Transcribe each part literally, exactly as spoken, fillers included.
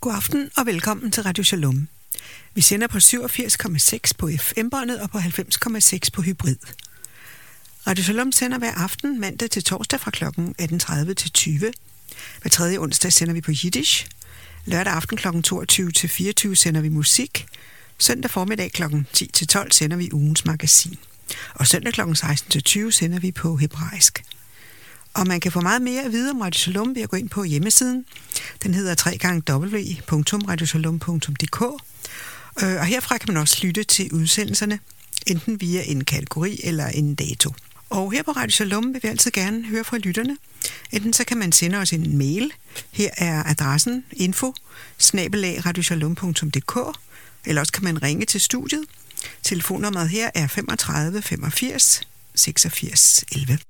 God aften og velkommen til Radio Shalom. Vi sender på syvogfirs komma seks på F M-båndet og på halvfems komma seks på hybrid. Radio Shalom sender hver aften mandag til torsdag fra klokken atten tredive til tyve. Hver tredje onsdag sender vi på Yiddish. Lørdag aften klokken toogtyve til fireogtyve sender vi musik. Søndag formiddag klokken ti til tolv sender vi ugens magasin. Og søndag klokken seksten til tyve sender vi på hebraisk. Og man kan få meget mere at vide om Radio Shalom ved at gå ind på hjemmesiden. Den hedder w w w punktum radio shalom punktum d k. Og herfra kan man også lytte til udsendelserne, enten via en kategori eller en dato. Og her på Radio Shalom vil vi altid gerne høre fra lytterne. Enten så kan man sende os en mail. Her er adressen info snabel-a radio shalom punktum d k. Eller også kan man ringe til studiet. Telefonnummeret her er femogtredive femogfirs seksogfirs elleve.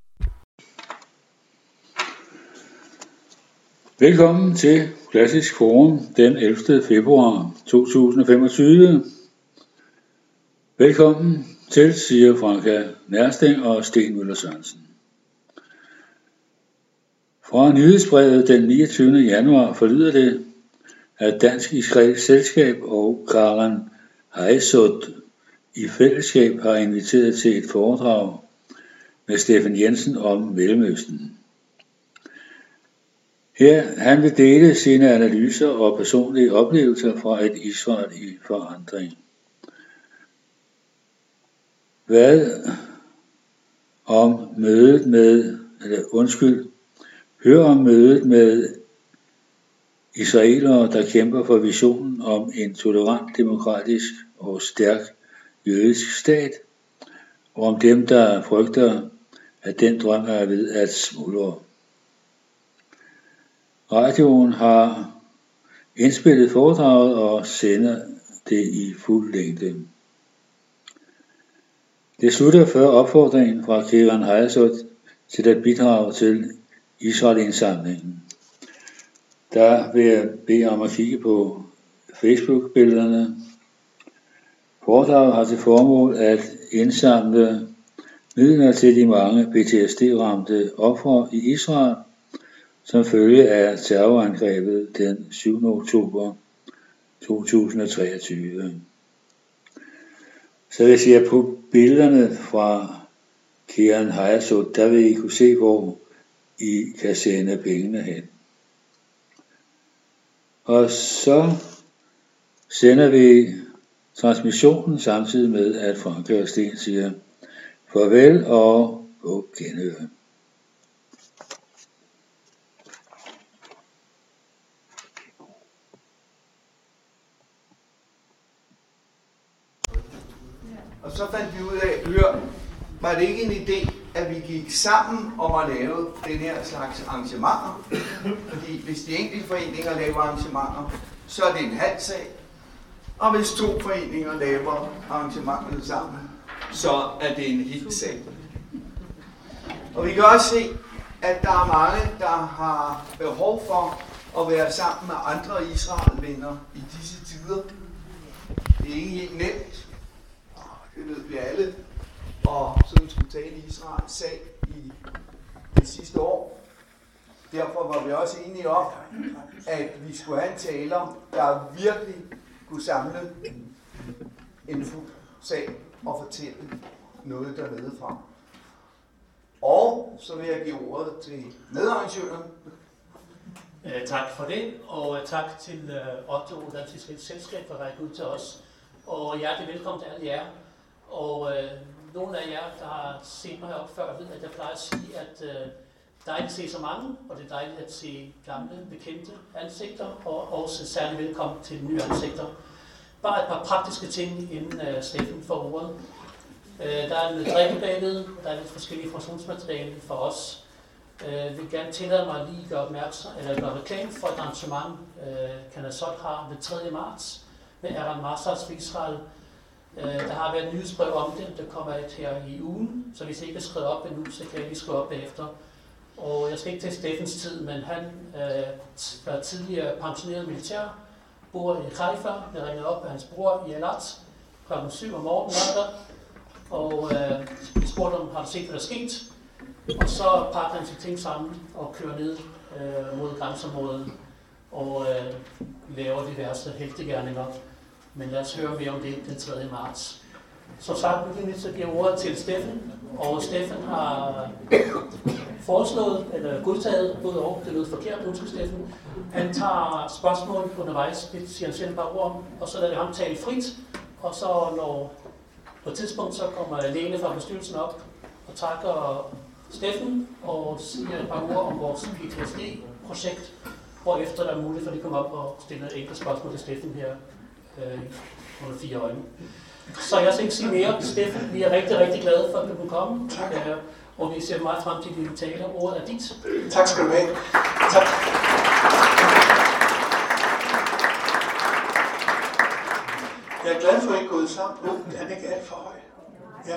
Velkommen til Klassisk Forum den ellevte februar to tusind og femogtyve. Velkommen til, siger Franka Nærsting og Sten Møller Sørensen. Fra nyhedsbrevet den niogtyvende januar forlyder det, at Dansk Israelsk Selskab og Karen Hayesod i fællesskab har inviteret til et foredrag med Steffen Jensen om Mellemøsten. Her han vil dele sine analyser og personlige oplevelser fra et Israel i forandring. Hvad om mødet med, eller undskyld, hør om mødet med israelere, der kæmper for visionen om en tolerant, demokratisk og stærk jødisk stat, og om dem, der frygter, at den drøm er ved at smuldre. Radioen har indspillet foredraget og sender det i fuld længde. Det slutter før opfordringen fra Karen Hayesod til at bidrage til Israel-indsamlingen. Der vil jeg bede om at kigge på Facebook-billederne. Foredraget har til formål at indsamle midler til de mange P T S D-ramte ofre i Israel, som følge af terrorangrebet den syvende oktober to tusind og treogtyve. Så hvis jeg på billederne fra Karen Hayesod, der vil I kunne se, hvor I kan sende pengene hen. Og så sender vi transmissionen samtidig med, at Frank og Sten siger farvel og på genhør. Og så fandt vi ud af, hør, var det ikke en idé, at vi gik sammen om at lave den her slags arrangementer? Fordi hvis de enkelte foreninger laver arrangementer, så er det en halv sag. Og hvis to foreninger laver arrangementet sammen, så er det en hel sag. Og vi kan også se, at der er mange, der har behov for at være sammen med andre Israel-venner i disse tider. Det er ikke helt nemt. Det ved vi alle, og sådan skulle tale Israels sag i det sidste år. Derfor var vi også enige om, at vi skulle have en taler, der virkelig kunne samle en fuld sag og fortælle noget dernede fra. Og så vil jeg give ordet til medarrangøren. Uh, tak for det, og uh, tak til uh, Otto, Dansk Israelsk Selskab, for at række ud til os. Og hjertelig velkommen til alle jer. Og øh, nogle af jer, der har set mig heroppe før, ved, at jeg plejer at sige, at øh, dejligt at se så mange, og det er dejligt at se gamle, bekendte ansigter, og også særligt velkommen til nye ansigter. Bare et par praktiske ting, inden øh, Steffen får ordet. Øh, der er en drikkebagede, der er lidt forskellige informationsmateriale for os. Jeg øh, vil gerne tillade mig lige at gøre opmærksom, eller gøre reklame for et arrangement, øh, Kanasot har den tredje marts med Aaron Masters for Israel. Der har været et nyhedsbrev om det, der kommer et her i ugen, så hvis I ikke er skrevet op endnu, så kan jeg lige skrive op bagefter. Og jeg skal ikke tage Steffens tid, men han øh, er tidligere pensioneret militær, bor i Haifa, jeg ringede op af hans bror i Elat klokken syv om morgenen mandag, og øh, spurgte om, har du set, hvad der er sket? Og så pakker han sine ting sammen og kører ned øh, mod grænseområdet og øh, laver diverse heltegerninger. Men lad os høre mere om det den tredje marts. Så sagt nu så giver ordet til Steffen, og Steffen har foreslået, eller godtaget, både og, det lød forkert, undskyld Steffen. Han tager spørgsmål undervejs, det siger han selv bare ord om, og så lader vi ham tale frit, og så når på et tidspunkt så kommer Lene fra bestyrelsen op og takker Steffen og siger et par ord om vores P T S D-projekt, hvorefter der er muligt for at de kommer op og stille et enkelt spørgsmål til Steffen her øh, under fire øjne. Så jeg skal ikke sige mere. Steffen, vi er rigtig, rigtig glade for, at du kunne komme. Tak. Øh, og vi ser meget frem til dine taler. Ordet er dit. Tak skal du have. Tak. Jeg er glad for, at I er gået sammen. Oh, den er ikke alt for høj. Ja.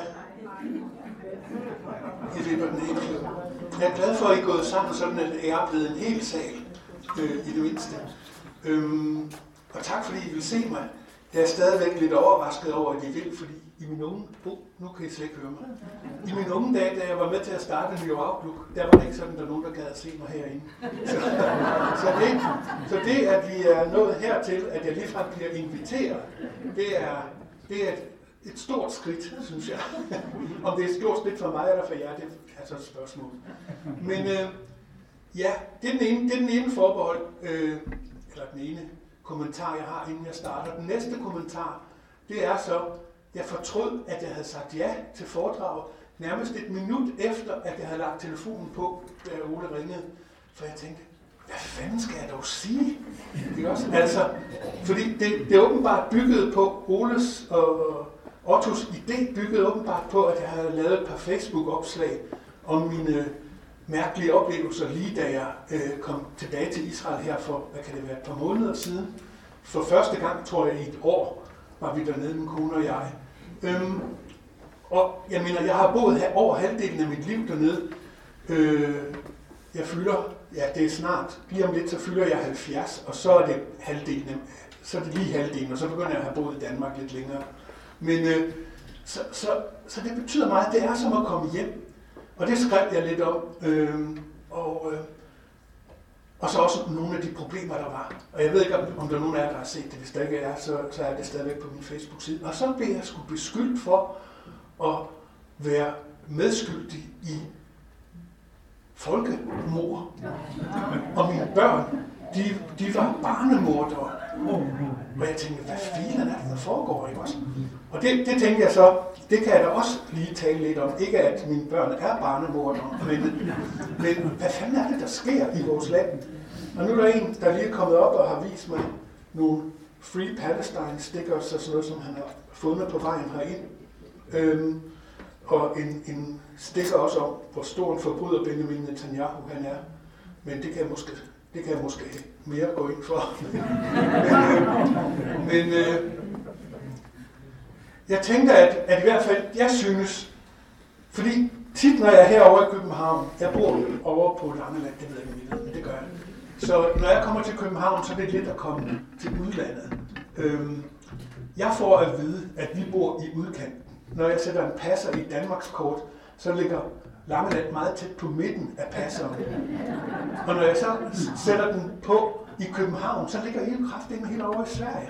Jeg vipper den helt klart. Jeg er glad for, at I er gået sammen, sådan at jeg er blevet en hel sal, øh, i det mindste. Øhm, og tak fordi I vil se mig. Jeg er stadigvæk lidt overrasket over, at I vil, fordi i mine unge... Oh, nu kan I slet ikke høre mig. I mine unge dage, da jeg var med til at starte New Outlook, der var det ikke sådan, at der er nogen, der gad at se mig herinde. Så, så, det, så det, at vi er nået hertil, at jeg ligefrem bliver inviteret, det er, det er et, et stort skridt, synes jeg. Om det er et stort skridt for mig eller for jer, det er så et spørgsmål. Men øh, ja, det er den ene, det er den ene forbehold, øh, eller den ene kommentar, jeg har, inden jeg starter. Den næste kommentar, det er så, jeg fortrød, at jeg havde sagt ja til foredraget, nærmest et minut efter, at jeg havde lagt telefonen på, da Ole ringede. For jeg tænkte, hvad fanden skal jeg dog sige? Det er også, altså, fordi det, det er åbenbart bygget på Oles og Ottos idé, bygget åbenbart på, at jeg havde lavet et par Facebook-opslag om mine mærkelige oplevelser, lige da jeg øh, kom tilbage til Israel her for, hvad kan det være, et par måneder siden. For første gang, tror jeg, i et år, var vi dernede, min kone og jeg. Øhm, og jeg mener, jeg har boet her over halvdelen af mit liv dernede. Øh, jeg fylder, ja det er snart, lige om lidt, så fylder jeg halvfjerds, og så er det halvdelen, så er det lige halvdelen, og så begynder jeg at have boet i Danmark lidt længere. Men øh, så, så, så det betyder meget, det er som at komme hjem. Og det skrev jeg lidt om, øh, og, øh, og så også nogle af de problemer, der var. Og jeg ved ikke, om, om der er nogen af jer, der har set det. Hvis der ikke er, så, så er det stadigvæk på min Facebook-side. Og så blev jeg sgu beskyldt for at være medskyldig i folkemord. Og mine børn, de, de var barnemordere. Og jeg tænkte, hvad filen er det, der foregår, ikke også? Og det, det tænkte jeg så, det kan jeg da også lige tale lidt om. Ikke at mine børn er barnemordere, men, men hvad fanden er det, der sker i vores land? Og nu er der en, der lige er kommet op og har vist mig nogle Free Palestine stickers og sådan noget, som han har fundet på vejen herind. Øhm, og en, en sticker også om, hvor stor en forbryder Benjamin Netanyahu han er. Men det kan jeg måske, det kan jeg måske mere gå ind for. men øh, men øh, jeg tænker, at, at i hvert fald, jeg synes, fordi tit når jeg er herovre i København, jeg bor over på Langeland, det ved jeg ikke, men det gør jeg. Så når jeg kommer til København, så er det lidt at komme til udlandet. Øhm, jeg får at vide, at vi bor i udkanten. Når jeg sætter en passer i Danmarkskort, så ligger Langeland meget tæt på midten af passeren. Og når jeg så sætter den på i København, så ligger hele kraften helt over i Sverige.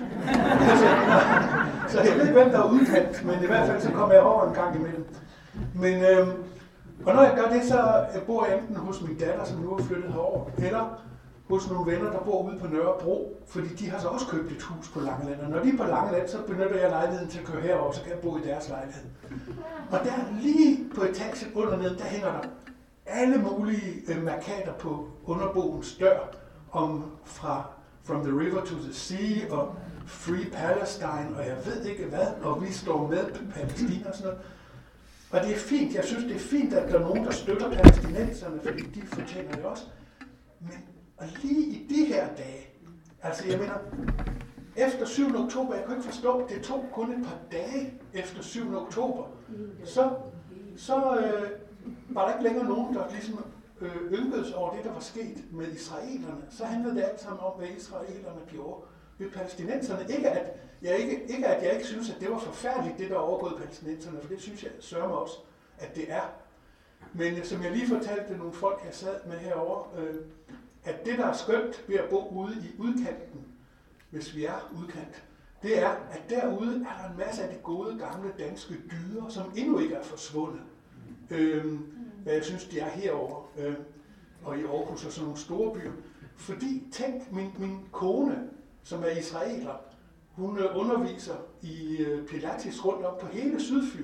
Så jeg ved ikke, hvem der er udkant, men i hvert fald så kommer jeg over en gang imellem. Men, øhm, og når jeg gør det, så bor jeg enten hos min datter, som nu er flyttet herover, eller hos nogle venner, der bor ude på Nørrebro, fordi de har så også købt et hus på Langeland. Og når de er på Langeland, så benytter jeg lejligheden til at køre herover, så kan jeg bo i deres lejlighed. Og der lige på etagen under ned, der hænger der alle mulige øh, markader på underboens dør, om fra From the River to the Sea, og Free Palestine, og jeg ved ikke hvad, og vi står med Palæstina og sådan noget. Og det er fint, jeg synes det er fint, at der er nogen, der støtter palæstinenserne, fordi de fortjener det også. Men og lige i de her dage, altså jeg mener, efter syvende oktober, jeg kunne ikke forstå, det tog kun et par dage efter syvende oktober, så, så øh, var der ikke længere nogen, der ligesom øh, ynkedes over det, der var sket med israelerne. Så handlede det alt sammen om, hvad israelerne gjorde ved palæstinenserne. Ikke at jeg ikke, ikke, at jeg ikke synes, at det var forfærdeligt, det der overgået palæstinenserne, for det synes jeg sørger mig også, at det er. Men som jeg lige fortalte nogle folk, jeg sad med herovre, øh, at det, der er skønt ved at bo ude i udkanten, hvis vi er udkant, det er, at derude er der en masse af de gode gamle danske dyder, som endnu ikke er forsvundet. Øhm, hvad jeg synes, de er herovre, øhm, og i Aarhus og sådan nogle store byer. Fordi, tænk, min, min kone, som er israeler, hun underviser i øh, Pilates rundt om på hele Sydfyn.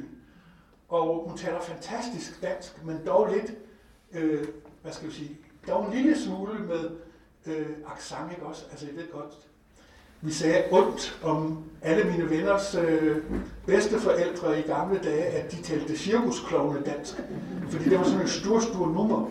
Og hun taler fantastisk dansk, men dog lidt, øh, hvad skal vi sige, dog en lille smule med øh, accent, ikke også? Altså, jeg ved godt, vi sagde ondt om alle mine venners øh, bedsteforældre i gamle dage, at de talte cirkusklovne dansk. Fordi det var sådan en stor, stor nummer.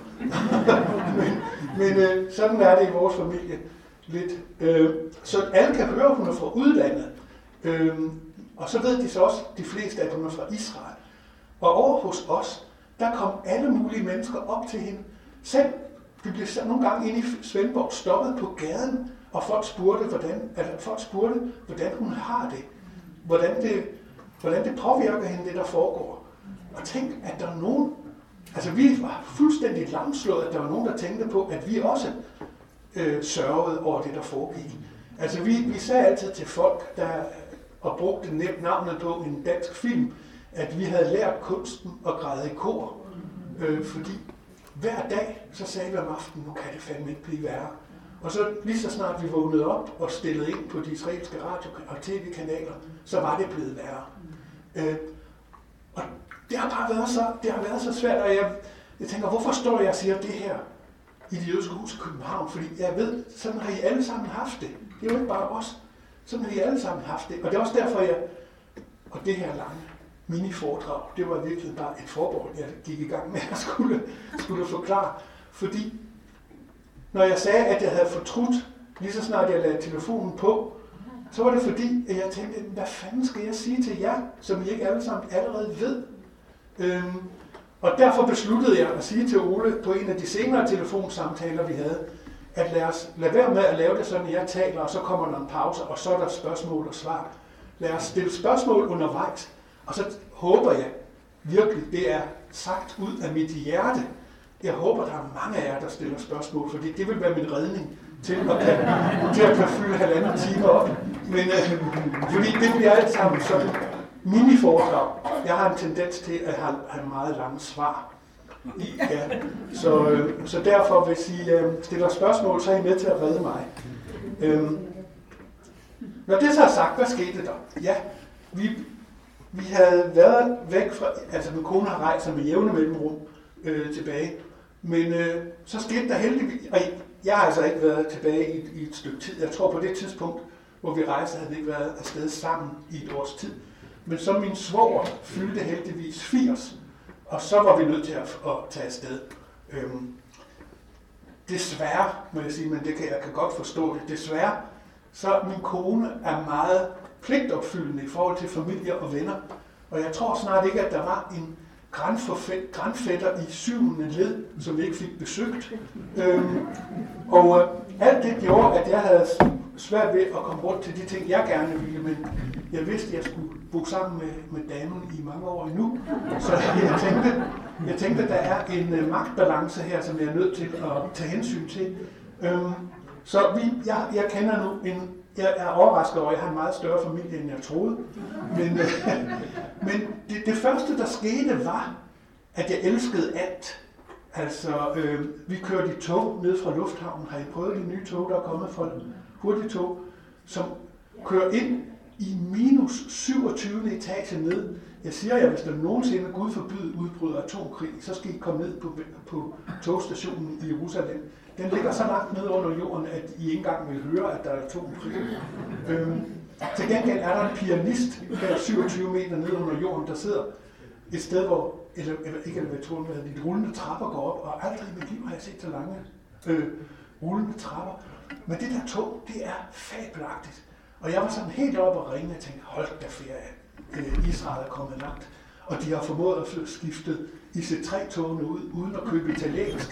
men men øh, sådan er det i vores familie lidt. Øh, så alle kan høre, at hun er fra udlandet. Øh, og så ved de så også, de fleste, at hun er fra Israel. Og over hos os, der kom alle mulige mennesker op til hende. Selv, vi blev nogle gange inde i Svendborg stoppet på gaden, og folk spurgte, hvordan, altså folk spurgte, hvordan hun har det. Hvordan det, hvordan det påvirker hende, det der foregår. Og tænk, at der er nogen, altså vi var fuldstændig lamslået, at der var nogen, der tænkte på, at vi også øh, sørgede over det, der foregik. Altså vi, vi sagde altid til folk, der og brugte nemt navnet på en dansk film, at vi havde lært kunsten at græde i kor. Øh, fordi hver dag, så sagde vi om aftenen, nu kan det fandme ikke blive værre. Og så lige så snart vi vågnede op og stillede ind på de israelske radio- og tv-kanaler, så var det blevet værre. Øh, og det har bare været så, det har været så svært, og jeg, jeg tænker, hvorfor står jeg og siger det her i det jødiske hus i København? Fordi jeg ved, sådan har I alle sammen haft det. Det er jo ikke bare os. Sådan har I alle sammen haft det. Og det er også derfor, jeg, og det her lange mini-foredrag, det var virkelig bare et forbehold, jeg gik i gang med at skulle, skulle forklare. Fordi når jeg sagde, at jeg havde fortrudt, lige så snart jeg lagde telefonen på, så var det fordi, at jeg tænkte, hvad fanden skal jeg sige til jer, som I ikke alle sammen allerede ved? Øhm, og derfor besluttede jeg at sige til Ole på en af de senere telefonsamtaler, vi havde, at lad os lade være med at lave det sådan, at jeg taler, og så kommer der en pause, og så er der spørgsmål og svar. Lad os stille spørgsmål undervejs, og så håber jeg virkelig, det er sagt ud af mit hjerte. Jeg håber, der er mange af jer, der stiller spørgsmål, fordi det vil være min redning til at kan, til at kan fylde halvanden time op. Men øh, fordi det bliver alt sammen sådan mini-foredrag. Jeg har en tendens til at have, have meget lange svar. I, ja. så, øh, så derfor, hvis I øh, stiller spørgsmål, så er I med til at redde mig. Øh, når det så er sagt, hvad skete der? Ja, vi, vi havde været væk fra, altså min kone har rejst sig med jævne mellemrum øh, tilbage, men øh, så skete der heldigvis, og jeg har altså ikke været tilbage i, i et stykke tid. Jeg tror på det tidspunkt, hvor vi rejste, havde vi ikke været afsted sammen i et års tid. Men så min svoger fyldte heldigvis firs, og så var vi nødt til at, at tage afsted. Øhm, desværre, må jeg sige, men det kan, jeg kan godt forstå det, desværre, så min kone er meget pligtopfyldende i forhold til familie og venner, og jeg tror snart ikke, at der var en grandfætter i syvende led, som vi ikke fik besøgt. Øhm, og øh, alt det gjorde, at jeg havde svært ved at komme rundt til de ting, jeg gerne ville, men jeg vidste, at jeg skulle bo sammen med, med damen i mange år endnu. Så jeg tænkte, jeg tænkte at der er en øh, magtbalance her, som jeg er nødt til at tage hensyn til. Øhm, så vi, jeg, jeg kender nu en, jeg er overrasket over, at jeg har en meget større familie, end jeg troede. Men, øh, men det, det første, der skete, var, at jeg elskede alt. Altså, øh, vi kørte i tog ned fra lufthavnen. Har I prøvet de nye tog, der er kommet fra hurtigtog, som kører ind i minus syvogtyvende etage ned. Jeg siger jer, hvis der nogensinde, Gud forbyde, udbryder atomkrig, så skal I komme ned på, på togstationen i Jerusalem. Den ligger så langt ned under jorden, at I ikke engang vil høre, at der er atomkrig. Øhm, til gengæld er der en pianist, der syvogtyve meter ned under jorden, der sidder et sted, hvor eller, eller, ikke elevatoren, men de rullende trapper går op, og aldrig i mit liv har jeg set så lange øh, rullende trapper. Men det der tog, det er fabelagtigt. Og jeg var sådan helt oppe og ringe og tænkte, hold da ferie, øh, Israel er kommet langt. Og de har formået at skifte I C tre-togene ud, uden at købe italiensk.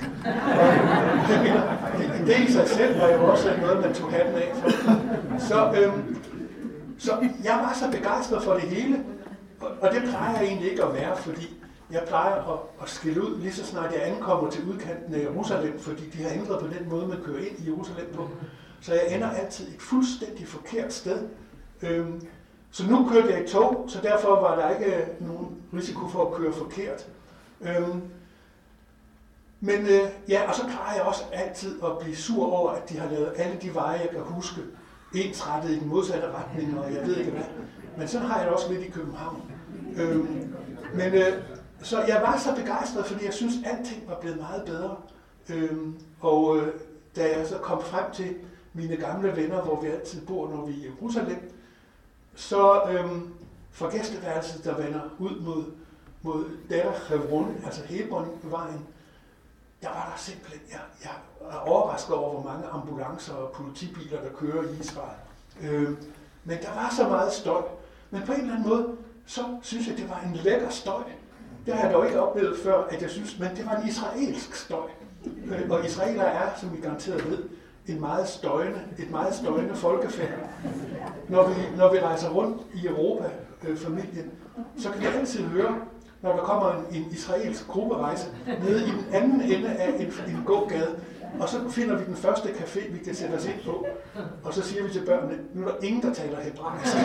det, det i sig selv var jo også noget, man tog hatten af for. Så, øhm, så jeg var så begejstret for det hele, og, og det plejer jeg egentlig ikke at være, fordi jeg plejer at, at skille ud, lige så snart jeg ankommer til udkanten af Jerusalem, fordi de har ændret på den måde, man kører ind i Jerusalem på. så jeg ender altid et fuldstændig forkert sted. Øhm, så nu kørte jeg i tog, så derfor var der ikke nogen risiko for at køre forkert. Øhm, men øh, ja, og så klarer jeg også altid at blive sur over, at de har lavet alle de veje, jeg kan huske, ensrettet i den modsatte retning, og jeg ved ikke hvad. Men sådan har jeg det også lidt i København. Øhm, men øh, så jeg var så begejstret, fordi jeg synes, at alting var blevet meget bedre. Øhm, og øh, da jeg så kom frem til mine gamle venner, hvor vi altid bor, når vi er i Jerusalem, så øhm, fra gæsteværelset, der vender ud mod, mod Derech Hebron, altså Hebron-vejen, der var der simpelthen, jeg, jeg er overrasket over, hvor mange ambulancer og politibiler, der kører i Israel. Øhm, men der var så meget støj. Men på en eller anden måde, så synes jeg, det var en lækker støj. Det har jeg dog ikke oplevet før, at jeg synes, men det var en israelsk støj. Øh, og israelere er, som vi garanteret ved, en meget støjende, et meget støjende folkefærd. Når vi, når vi rejser rundt i Europa, øh, familien, så kan vi altid høre, når der kommer en, en israelsk grupperejse nede i den anden ende af en, en gågade, og så finder vi den første café, vi kan sætte os ind på, og så siger vi til børnene, nu er der ingen, der taler hebraisk.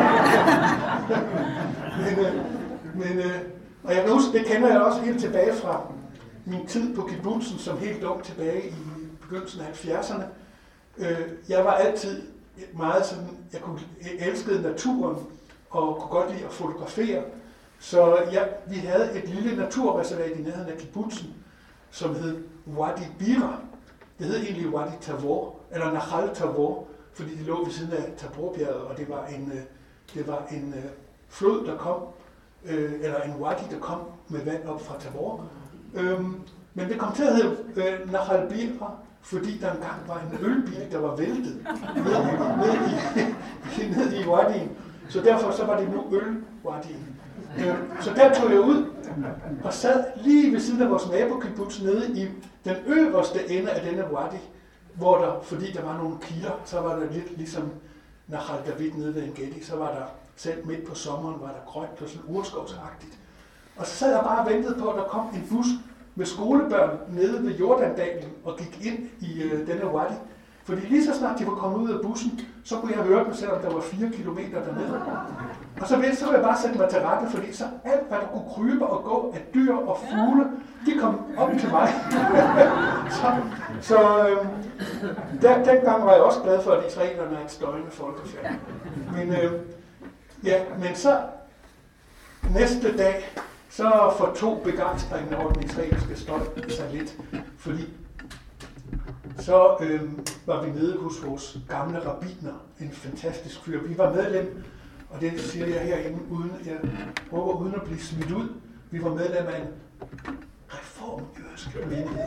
men, øh, men, øh, og jeg kan huske, det kender jeg også helt tilbage fra min tid på kibbutzen, som helt ung tilbage i begyndelsen af halvfjerdserne. Øh, jeg var altid meget sådan, jeg kunne jeg elskede naturen, og kunne godt lide at fotografere. Så ja, vi havde et lille naturreservat i nærheden af kibbutzen, som hed Wadi Bira. Det hed egentlig Wadi Tavor, eller Nahal Tavor, fordi det lå ved siden af Taborbjerget, og det var en, det var en uh, flod, der kom, øh, eller en wadi, der kom med vand op fra Tabor. Øhm, men det kom til at hedde øh, Nahal Bira, fordi der engang var en ølbil, der var væltet ned, ned, i, ned i wadien. Så derfor så var det nu øl-wadien. Øh, så der tog jeg ud og sad lige ved siden af vores nabokibbutz nede i den øverste ende af denne wadi, hvor der, fordi der var nogle kilder, så var der lidt ligesom Nahal David nede ved En-Gedi, så var der selv midt på sommeren, var der grønt og sådan urskovsagtigt. Og så sad jeg bare og ventede på, at der kom en bus med skolebørn nede ved Jordandalen og gik ind i øh, denne wadi. Fordi lige så snart de var kommet ud af bussen, så kunne jeg høre dem, selvom der var fire kilometer dernede. Og så ville, så ville jeg bare sætte mig til rette, fordi så alt, hvad der kunne krybe og gå af dyr og fugle, de kom op til mig. så så øh, der, dengang var jeg også glad for, at israelerne er et støjende folkefærd. Men, øh, ja, men så næste dag, så fortog begejstringen over den israelske støj sig lidt, fordi så øh, var vi nede hos vores gamle rabbiner, en fantastisk fyr. Vi var medlem, og det siger jeg herinde, uden, jeg håber uden at blive smidt ud. Vi var medlem af en reformjødisk menighed.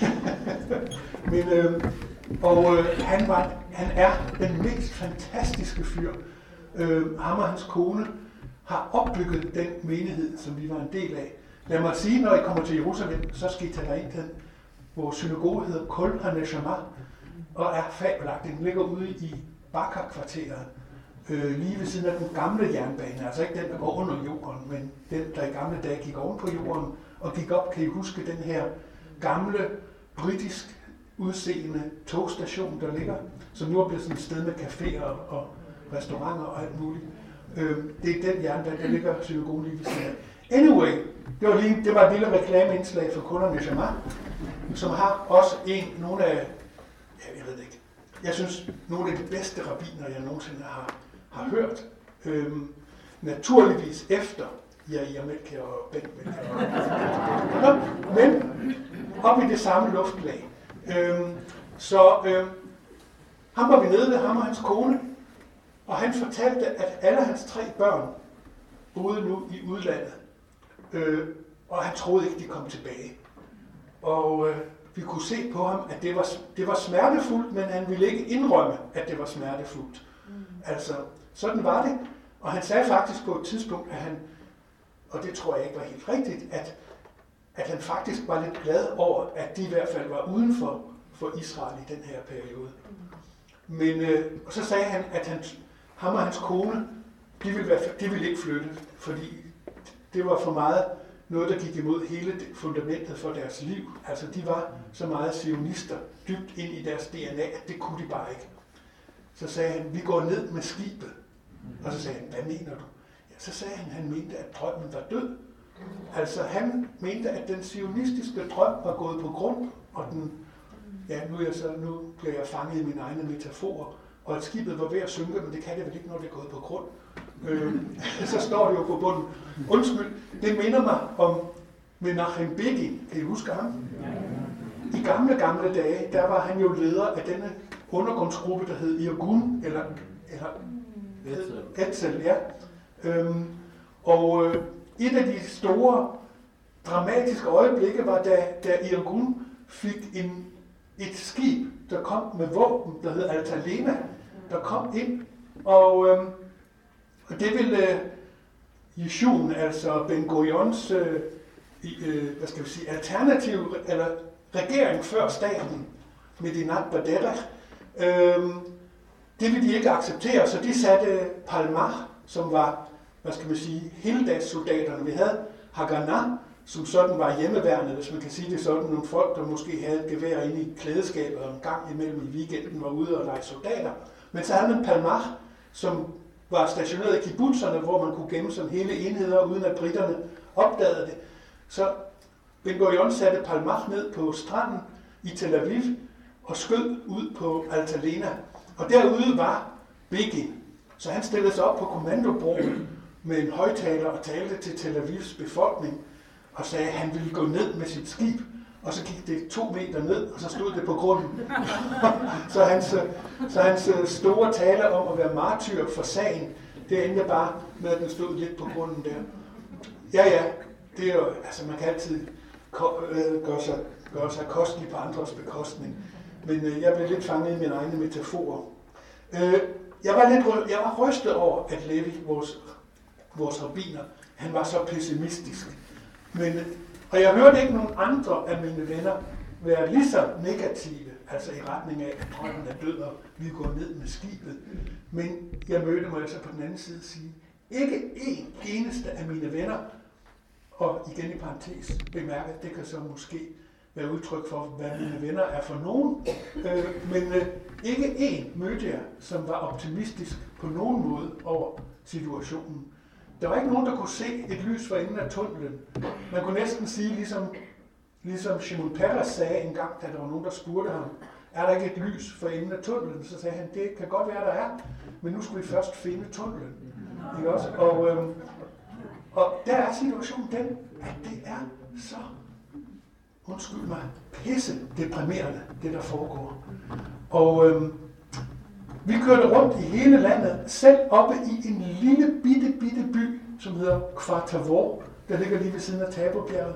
Men, øh, og øh, han, var, han er den mest fantastiske fyr. Øh, ham og hans kone har opbygget den menighed, som vi var en del af. Lad mig sige, når I kommer til Jerusalem, så skal I tage derind til vores synagoge hedder Kol HaNeshama, og er fabelagtig. Den ligger ude i Bakka-kvarteret, øh, lige ved siden af den gamle jernbane, altså ikke den, der går under jorden, men den, der i gamle dage gik oven på jorden og gik op. Kan I huske den her gamle, britisk udseende togstation, der ligger, som nu er blevet sådan et sted med caféer og restauranter og alt muligt. Øh, det er den jernbane, der ligger synagogen lige ved siden af. Anyway, det var, lige, det var et lille reklameindslag for Kol HaNeshama, som har også en, nogle af, ja, jeg ved ikke, jeg synes, nogle af de bedste rabbiner, jeg nogensinde har, har hørt. Øhm, naturligvis efter Yair Melchior og Ben Melchior. Men op i det samme luftlag. Øhm, så øhm, ham var vi nede ved, ham og hans kone, og han fortalte, at alle hans tre børn boede nu i udlandet. Øh, og han troede ikke, de kom tilbage. Og øh, vi kunne se på ham, at det var, det var smertefuldt, men han ville ikke indrømme, at det var smertefuldt. Mm. Altså, sådan var det. Og han sagde faktisk på et tidspunkt, at han, og det tror jeg ikke var helt rigtigt, at, at han faktisk var lidt glad over, at de i hvert fald var uden for, for Israel i den her periode. Mm. Men, øh, og så sagde han, at han, ham og hans kone, de ville, være, de ville ikke flytte, fordi det var for meget noget, der gik imod hele fundamentet for deres liv. Altså, de var så meget zionister, dybt ind i deres D N A, at det kunne de bare ikke. Så sagde han, vi går ned med skibet. Og så sagde han, hvad mener du? Ja, så sagde han, han mente, at drømmen var død. Altså, han mente, at den zionistiske drøm var gået på grund, og den, ja, nu, er jeg så, nu bliver jeg fanget i mine egne metaforer, og at skibet var ved at synke, men det kan det vel ikke, når det er gået på grund. Øh, så står det jo på bunden. Undskyld, det minder mig om Menachem Begin. Kan I huske ham? I gamle, gamle dage, der var han jo leder af denne undergrundsgruppe, der hed Irgun, eller, eller Etzel, ja. Øhm, og øh, et af de store dramatiske øjeblikke var, da, da Irgun fik en, et skib, der kom med våben, der hed Altalena, der kom ind, og, øh, og det ville øh, Yeshua, altså Ben Gurions øh, øh, hvad skal vi sige, alternativ, eller regering før staten, Medinat Baderach, øh, det ville de ikke acceptere, så de satte Palmach, som var, hvad skal man sige, heldagssoldaterne. Vi havde Haganah, som sådan var hjemmeværende, hvis man kan sige det sådan, nogle folk, der måske havde et gevær inde i klædeskabet og en gang imellem i weekenden var ude og lege soldater. Men så havde man Palmach, som var stationeret i kibbutzerne, hvor man kunne gemme sådan hele enheder, uden at britterne opdagede det. Så Ben Gurion satte Palmach ned på stranden i Tel Aviv og skød ud på Altalena. Og derude var Begin. Så han stillede sig op på kommandobroen med en højtaler og talte til Tel Avivs befolkning og sagde, at han ville gå ned med sit skib. Og så gik det to meter ned, og så stod det på grunden. så, hans, så hans store tale om at være martyr for sagen, det endte bare med, at den stod lidt på grunden der. Ja, ja, det er jo, altså man kan altid gøre sig, gøre sig kostelig på andres bekostning. Men øh, jeg blev lidt fanget i mine egne metaforer. Øh, jeg, var lidt, jeg var rystet over, at Levi, vores, vores rabbiner, han var så pessimistisk. Men, og jeg hørte ikke nogen andre af mine venner være lige så negative, altså i retning af, at drømmen er død, og vi går ned med skibet. Men jeg mødte mig altså på den anden side sige, ikke en eneste af mine venner, og igen i parentes bemærket, det kan så måske være udtryk for, hvad mine venner er for nogen, øh, men øh, ikke en mødte jeg, som var optimistisk på nogen måde over situationen. Der var ikke nogen, der kunne se et lys for enden af tunnelen. Man kunne næsten sige, ligesom, ligesom Shimon Peres sagde en gang, da der var nogen, der spurgte ham, er der ikke et lys for enden af tunnelen? Så sagde han, det kan godt være, der er, men nu skal vi først finde tunnelen. Ikke også? Og, øh, og der er situationen den, at det er så, undskyld mig, pisse deprimerende, det der foregår. Og øh, vi kørte rundt i hele landet, selv oppe i en lille bitte, bitte by, som hedder Kfar Tavor, der ligger lige ved siden af Taborbjerget.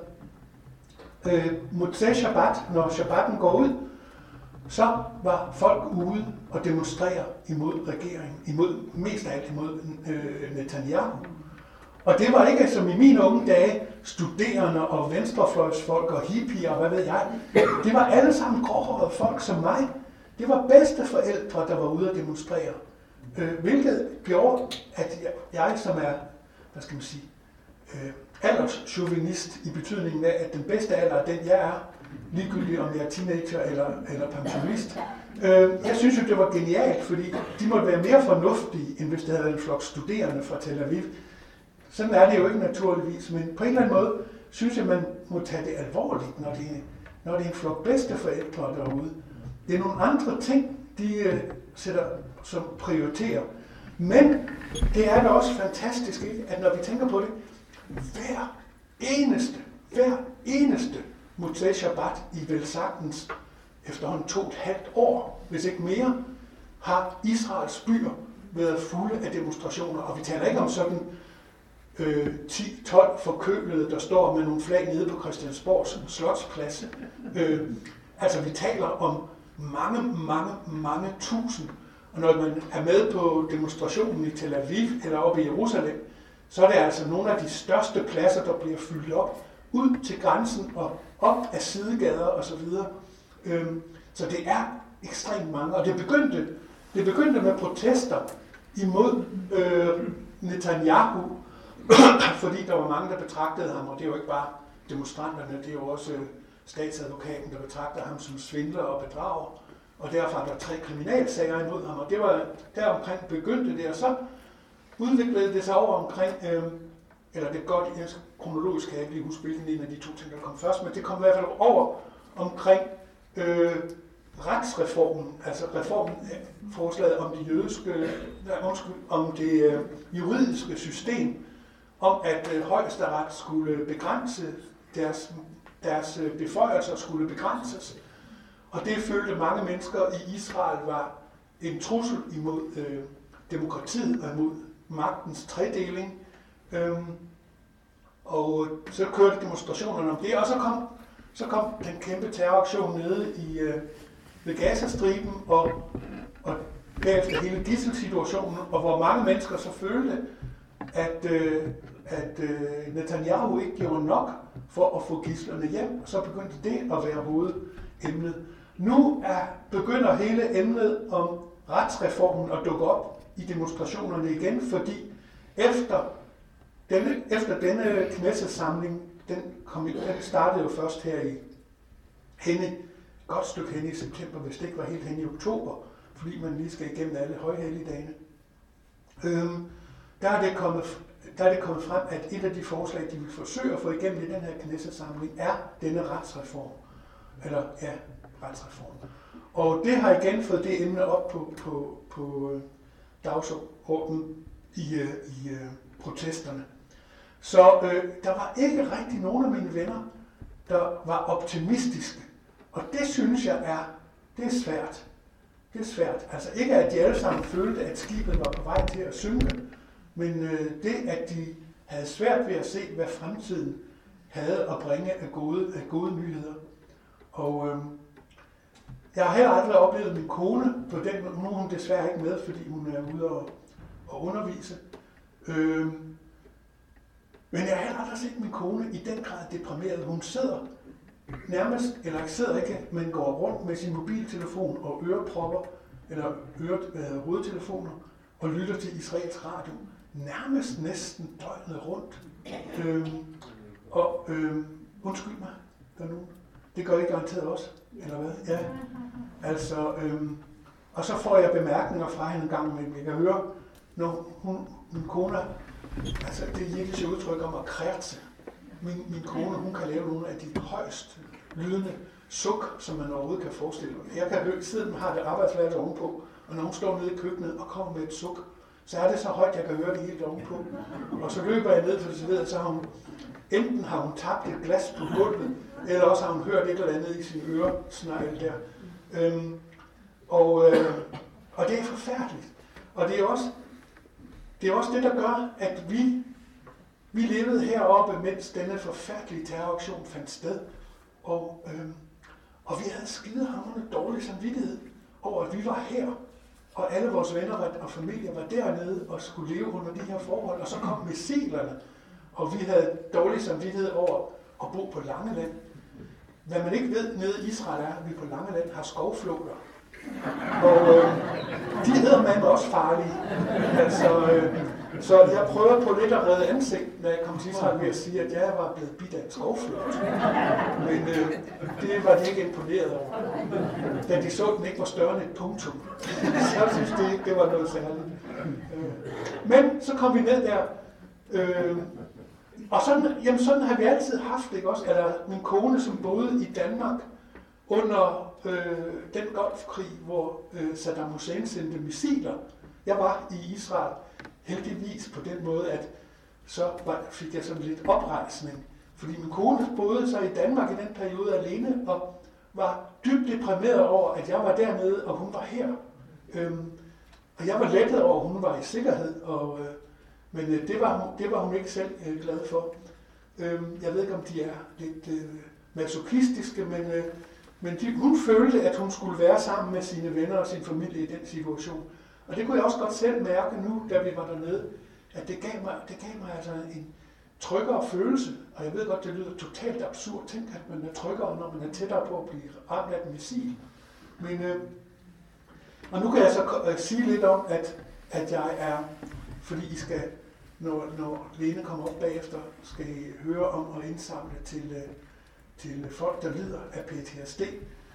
Øh, Motzei Shabbat, når Shabbaten går ud, så var folk ude og demonstrere imod regeringen, imod, mest af alt imod øh, Netanyahu. Og det var ikke som i mine unge dage studerende og venstrefløjsfolk og hippier og hvad ved jeg. Det var alle sammen gråhårede folk som mig. Det var bedsteforældre, der var ude at demonstrere. Øh, hvilket gjorde, at jeg, jeg som er, hvad skal man sige, øh, alderschauvinist i betydningen af, at den bedste alder er den, jeg er, ligegyldigt om jeg er teenager eller, eller pensionist. Øh, jeg synes jo, det var genialt, fordi de måtte være mere fornuftige, end hvis det havde været en flok studerende fra Tel Aviv. Sådan er det jo ikke naturligvis, men på en eller anden måde synes jeg, man må tage det alvorligt, når det, når det er en flok bedsteforældre derude. Det er nogle andre ting, de uh, sætter som prioriterer. Men det er da også fantastisk, ikke? At når vi tænker på det, hver eneste, hver eneste Motzei Shabbat i vel sagtens efterhånden to et halvt år, hvis ikke mere, har Israels byer været fulde af demonstrationer. Og vi taler ikke om sådan øh, ti tolv forkølede, der står med nogle flag nede på Christiansborgs slotsplads. Øh, altså vi taler om mange, mange, mange tusind. Og når man er med på demonstrationen i Tel Aviv eller oppe i Jerusalem, så er det altså nogle af de største pladser, der bliver fyldt op, ud til grænsen og op af sidegader osv. Øhm, så det er ekstremt mange. Og det begyndte, det begyndte med protester imod øh, Netanyahu fordi der var mange, der betragtede ham, og det er jo ikke bare demonstranterne, det er jo også statsadvokaten, der betragter ham som svindler og bedrager, og derfor er der tre kriminalsager imod ham, og det var deromkring begyndte det, og så udviklede det sig over omkring, øh, eller det er godt, jeg kronologisk kan jeg ikke lige huske, hvilken en af de to ting, der kom først, men det kom i hvert fald over omkring øh, retsreformen, altså reformen af forslaget om det jødiske, nej, undskyld, om det øh, juridiske system, om at øh, højesteret skulle begrænse deres, deres øh, beføjelser skulle begrænses, og det følte mange mennesker i Israel var en trussel imod øh, demokratiet og imod magtens tredeling. Øhm, og så kørte demonstrationerne om det, og så kom, så kom den kæmpe terroraktion nede i, øh, ved Gazastriben, og, og derefter hele gidselssituationen, og hvor mange mennesker så følte, at, øh, at øh, Netanyahu ikke gjorde nok for at få gidslerne hjem, og så begyndte det at være hovedemnet. Nu er, begynder hele emnet om retsreformen at dukke op i demonstrationerne igen, fordi efter denne, efter denne Knesset-samling, den, kom, den startede jo først her i henne, et godt stykke hen i september, hvis det ikke var helt hen i oktober, fordi man lige skal igennem alle højhelligdagene. Øhm, der, er det kommet, der er det kommet frem, at et af de forslag, de vil forsøge at få igennem i den her Knesset-samling, er denne retsreform. Eller ja, retsreform. Og det har igen fået det emne op på, på, på dagsordenen i, i uh, protesterne. Så øh, der var ikke rigtig nogen af mine venner, der var optimistiske. Og det synes jeg er, det er svært. Det er svært. Altså ikke at de alle sammen følte, at skibet var på vej til at synke, men øh, det at de havde svært ved at se, hvad fremtiden havde at bringe af gode, af gode nyheder. Og øh, jeg har heller aldrig oplevet min kone på den, nu er hun desværre ikke med, fordi hun er ude og, og undervise. Øh, men jeg har heller aldrig set min kone i den grad deprimeret. Hun sidder nærmest, eller ikke sidder ikke, men går rundt med sin mobiltelefon og ørepropper, eller øre, øh, hovedtelefoner, og lytter til israelsk radio. Nærmest næsten døgnet rundt. Øh, og øh, undskyld mig, der er nogen. Det gør I garanteret også, eller hvad? Ja. Altså, øhm, og så får jeg bemærkninger fra hende en gang, men jeg kan høre, når hun, min kone, altså det jiddische udtryk om at krætse. Min, min kone, hun kan lave nogle af de højst lydende suk, som man overhovedet kan forestille mig. Jeg kan høre, siden har det arbejdsværelse ovenpå, og når hun står nede i køkkenet og kommer med et suk, så er det så højt, jeg kan høre det helt ovenpå. Og så løber jeg ned, for så ved, så har hun, enten har hun tabt et glas på gulvet, eller også har hun hørt et eller andet i sin øresnegl der. Øhm, og, øh, og det er forfærdeligt. Og det er også det, er også det der gør, at vi, vi levede heroppe, mens denne forfærdelige terroraktion fandt sted. Og, øh, og vi havde skidehamrende dårlig samvittighed over, at vi var her, og alle vores venner og familier var dernede og skulle leve under de her forhold. Og så kom missilerne, og vi havde dårlig samvittighed over at bo på Langeland. Hvad man ikke ved nede i Israel er, at vi på Langeland har skovflåter. Og øh, de hedder man også farlige. Altså, øh, så jeg prøver på lidt at redde ansigt, når jeg kom til Israel ved at sige, at jeg var blevet bidt af en skovflåt. Men øh, det var de ikke imponeret over. Da de så, den ikke var større end et punktum. Så jeg synes det ikke, det var noget særligt. Øh. Men så kom vi ned der. Øh, Og sådan, jamen sådan har vi altid haft, ikke også? Eller min kone, som boede i Danmark under øh, den golfkrig, hvor øh, Saddam Hussein sendte missiler. Jeg var i Israel heldigvis på den måde, at så var, fik jeg sådan lidt oprejsning. Fordi min kone boede så i Danmark i den periode alene, og var dybt deprimeret over, at jeg var dernede, og hun var her. Øhm, og jeg var lettet over, at hun var i sikkerhed, og... Øh, Men øh, det, var hun, det var hun ikke selv øh, glad for. Øhm, jeg ved ikke, om de er lidt øh, masochistiske, men, øh, men de, hun følte, at hun skulle være sammen med sine venner og sin familie i den situation. Og det kunne jeg også godt selv mærke nu, da vi var dernede, at det gav mig, det gav mig altså en tryggere følelse. Og jeg ved godt, det lyder totalt absurd. Tænk, at man er tryggere, når man er tættere på at blive ramt af et missil. Men, øh, og nu kan jeg så øh, sige lidt om, at, at jeg er... Fordi I skal når, når Lene kommer op bagefter, skal I høre om at indsamle til, til folk, der lider af P T S D.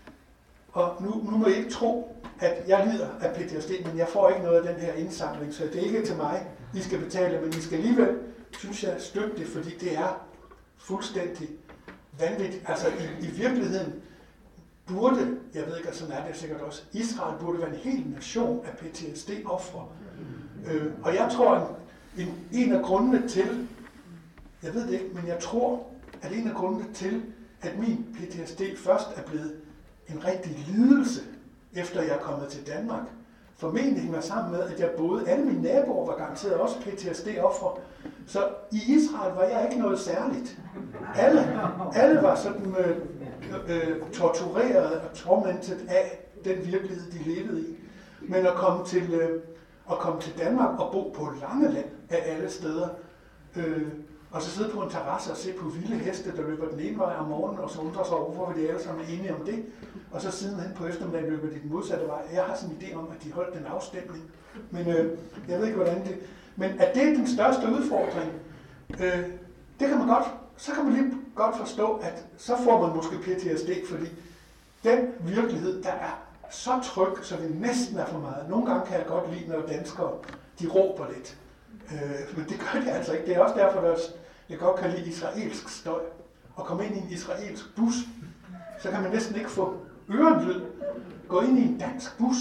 Og nu, nu må I ikke tro, at jeg lider af P T S D, men jeg får ikke noget af den her indsamling, så det er ikke til mig, I skal betale, men I skal alligevel, synes jeg, støtte det, fordi det er fuldstændig vanvittigt. Altså i, i virkeligheden burde, jeg ved ikke, og sådan er det sikkert også, Israel burde være en hel nation af P T S D-ofre. Øh, og jeg tror, en, en af grundene til, jeg ved det ikke, men jeg tror, at en af grundene til, at min P T S D først er blevet en rigtig lidelse, efter jeg er kommet til Danmark, formentlig hænger sammen med, at jeg boede, alle mine naboer var garanteret også P T S D-ofre, så i Israel var jeg ikke noget særligt. Alle, alle var sådan øh, øh, tortureret og tormentet af den virkelighed, de levede i. Men at komme til, øh, at komme til Danmark og bo på Langeland af alle steder, øh, og så sidde på en terrasse og se på vilde heste, der løber den ene vej om morgenen, og så undrer sig over, hvorfor de alle sammen er enige om det. Og så sidenhen på eftermiddagen løber de den modsatte vej. Jeg har sådan en idé om, at de holdt den afstemning. Men øh, jeg ved ikke, hvordan det... Men at det er den største udfordring, øh, det kan man godt... Så kan man lige godt forstå, at så får man måske P T S D, fordi den virkelighed, der er så tryg, så det næsten er for meget. Nogle gange kan jeg godt lide, når danskere, de råber lidt. Øh, men det gør de altså ikke. Det er også derfor, at jeg godt kan lide israelsk støj. At komme ind i en israelsk bus, så kan man næsten ikke få ørenlyd. Gå ind i en dansk bus.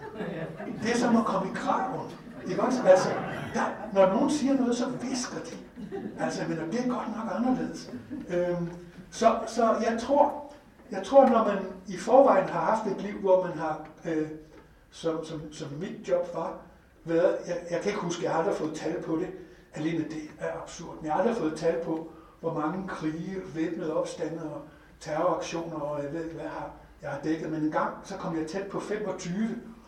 Det er som at komme i graven. Ikke også? Altså, der, når nogen siger noget, så visker de. Altså, men det er godt nok anderledes. Øhm, så, så jeg tror, jeg tror, når man i forvejen har haft et liv, hvor man har, øh, som, som, som mit job var, været, jeg, jeg kan ikke huske, jeg har aldrig fået tal på det, alene det er absurd, men jeg har aldrig fået tal på, hvor mange krige, væbnede opstande og terroraktioner, og jeg ved ikke, hvad jeg har, jeg har dækket, men en gang, så kom jeg tæt på femogtyve,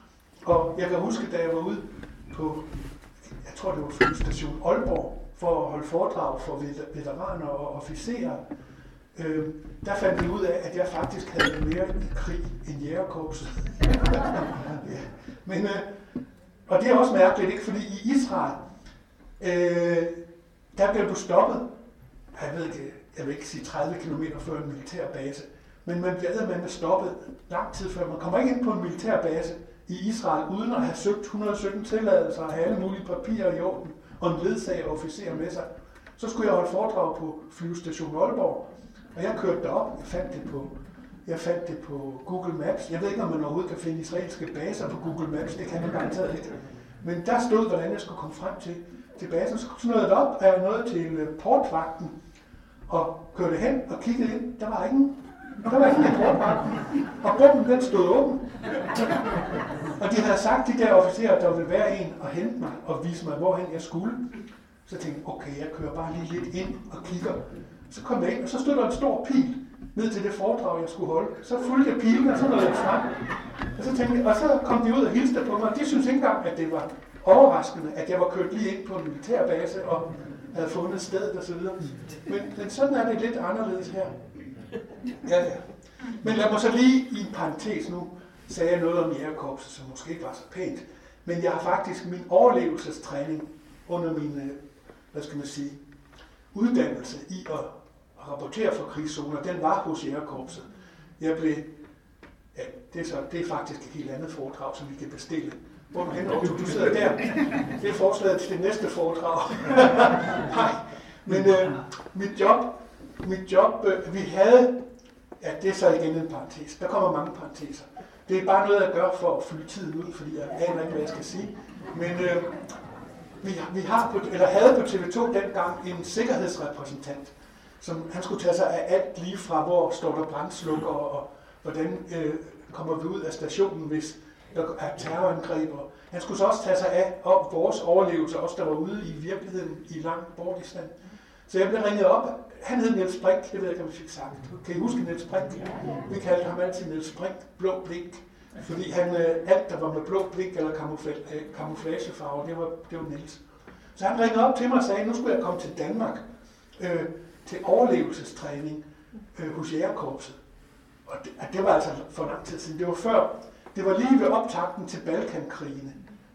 og jeg kan huske, da jeg var ude på, jeg tror det var flyvestation Aalborg, for at holde foredrag for veteraner og officerer, øh, der fandt vi ud af, at jeg faktisk havde været mere i krig end jægerkorpset. Ja. Men, øh, og det er også mærkeligt, ikke? Fordi i Israel, øh, der blev du stoppet, jeg ved ikke, jeg vil ikke sige tredive kilometer før en militærbase, men man bliver med stoppet lang tid før. Man kommer ikke ind på en militærbase i Israel, uden at have søgt et hundrede og sytten tilladelser og have alle mulige papirer i orden, og en ledsager og officer med sig. Så skulle jeg holde foredrag på flyvestation Aalborg, og jeg kørte derop. Jeg fandt det på, jeg fandt det på Google Maps. Jeg ved ikke, om man overhovedet kan finde israelske baser på Google Maps. Det kan man garanteret ikke. Men der stod, hvordan jeg skulle komme frem til, til basen. Så nåede jeg derop, og jeg nåede til portvagten, og kørte hen og kiggede ind. Der var ingen. Der var ingen i portvagten. Og bomben, den stod åben. Og de havde sagt, de der officerer, der ville være en og hente mig og vise mig, hvorhen jeg skulle. Så tænkte jeg, okay, jeg kører bare lige lidt ind og kigger. Så kom jeg ind, og så stod der en stor pil ned til det foredrag, jeg skulle holde. Så fulgte jeg pilen, og så nåede jeg frem. Og så, tænkte jeg, og så kom de ud og hilste på mig, og de syntes ikke engang, at det var overraskende, at jeg var kørt lige ind på en militærbase og havde fundet stedet osv. Men, men sådan er det lidt anderledes her. Ja, ja. Men lad mig så lige i en parentes nu, sagde jeg noget om jægerkorpset, som måske ikke var så pænt. Men jeg har faktisk min overlevelsestræning under min, hvad skal man sige, uddannelse i at rapportere for krigszoner, den var hos jægerkorpset. Jeg blev, ja, det er, så, det er faktisk et helt andet foredrag, som vi kan bestille. Hvor du hen, du sidder der. Det er forslaget til det næste foredrag. Nej, men øh, mit job, mit job, øh, vi havde, ja, det er så igen en parentes. Der kommer mange parenteser. Det er bare noget, jeg gør for at fylde tiden ud, fordi jeg aner ikke, hvad jeg skal sige. Men øh, vi, vi har på, eller havde på T V to dengang en sikkerhedsrepræsentant, som han skulle tage sig af alt lige fra, hvor står der brandslukker, og hvordan øh, kommer vi ud af stationen, hvis der er terrorangreb. Han skulle så også tage sig af og vores overlevelse, også der var ude i virkeligheden i langt bortisland. Så jeg blev ringet op. Han hed Niels Brink, det ved jeg ikke, om vi fik sagt. Kan I huske Niels Brink? Vi kaldte ham altid Niels Brink, blå blink. Fordi han, alt, der var med blå blink eller camouflagefarver, det var, det var Niels. Så han ringede op til mig og sagde, nu skulle jeg komme til Danmark øh, til overlevelsestræning øh, hos jægerkorpset. Og det, det var altså for lang tid siden. Det var før, det var lige ved optakten til Balkankrigene.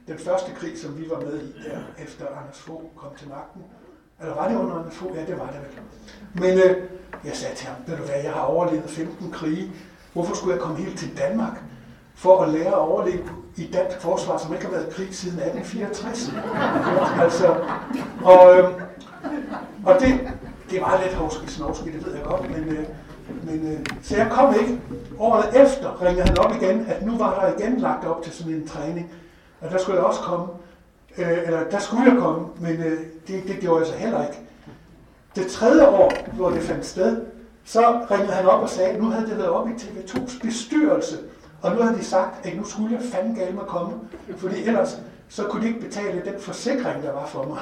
den første krig, som vi var med i der, efter Anders Fogh kom til magten. Eller var det under Anders Fogh? Ja, det var det vel. Men øh, jeg sagde til ham, ved du hvad, jeg har overlevet femten krige. Hvorfor skulle jeg komme helt til Danmark for at lære at overleve i dansk forsvar, som ikke har været i krig siden atten fireogtres? Altså, og, øh, og det, det var lidt hovski-snovski, det ved jeg godt, men, øh, men øh, så jeg kom ikke. Året efter ringede han op igen, at nu var der igen lagt op til sådan en træning, og der skulle jeg også komme. Øh, eller der skulle jeg komme, men øh, det, det gjorde jeg så heller ikke. Det tredje år, hvor det fandt sted, så ringede han op og sagde, at nu havde det været oppe i T V to's bestyrelse, og nu havde de sagt, at nu skulle jeg fandme galt med at komme, fordi ellers så kunne de ikke betale den forsikring, der var for mig.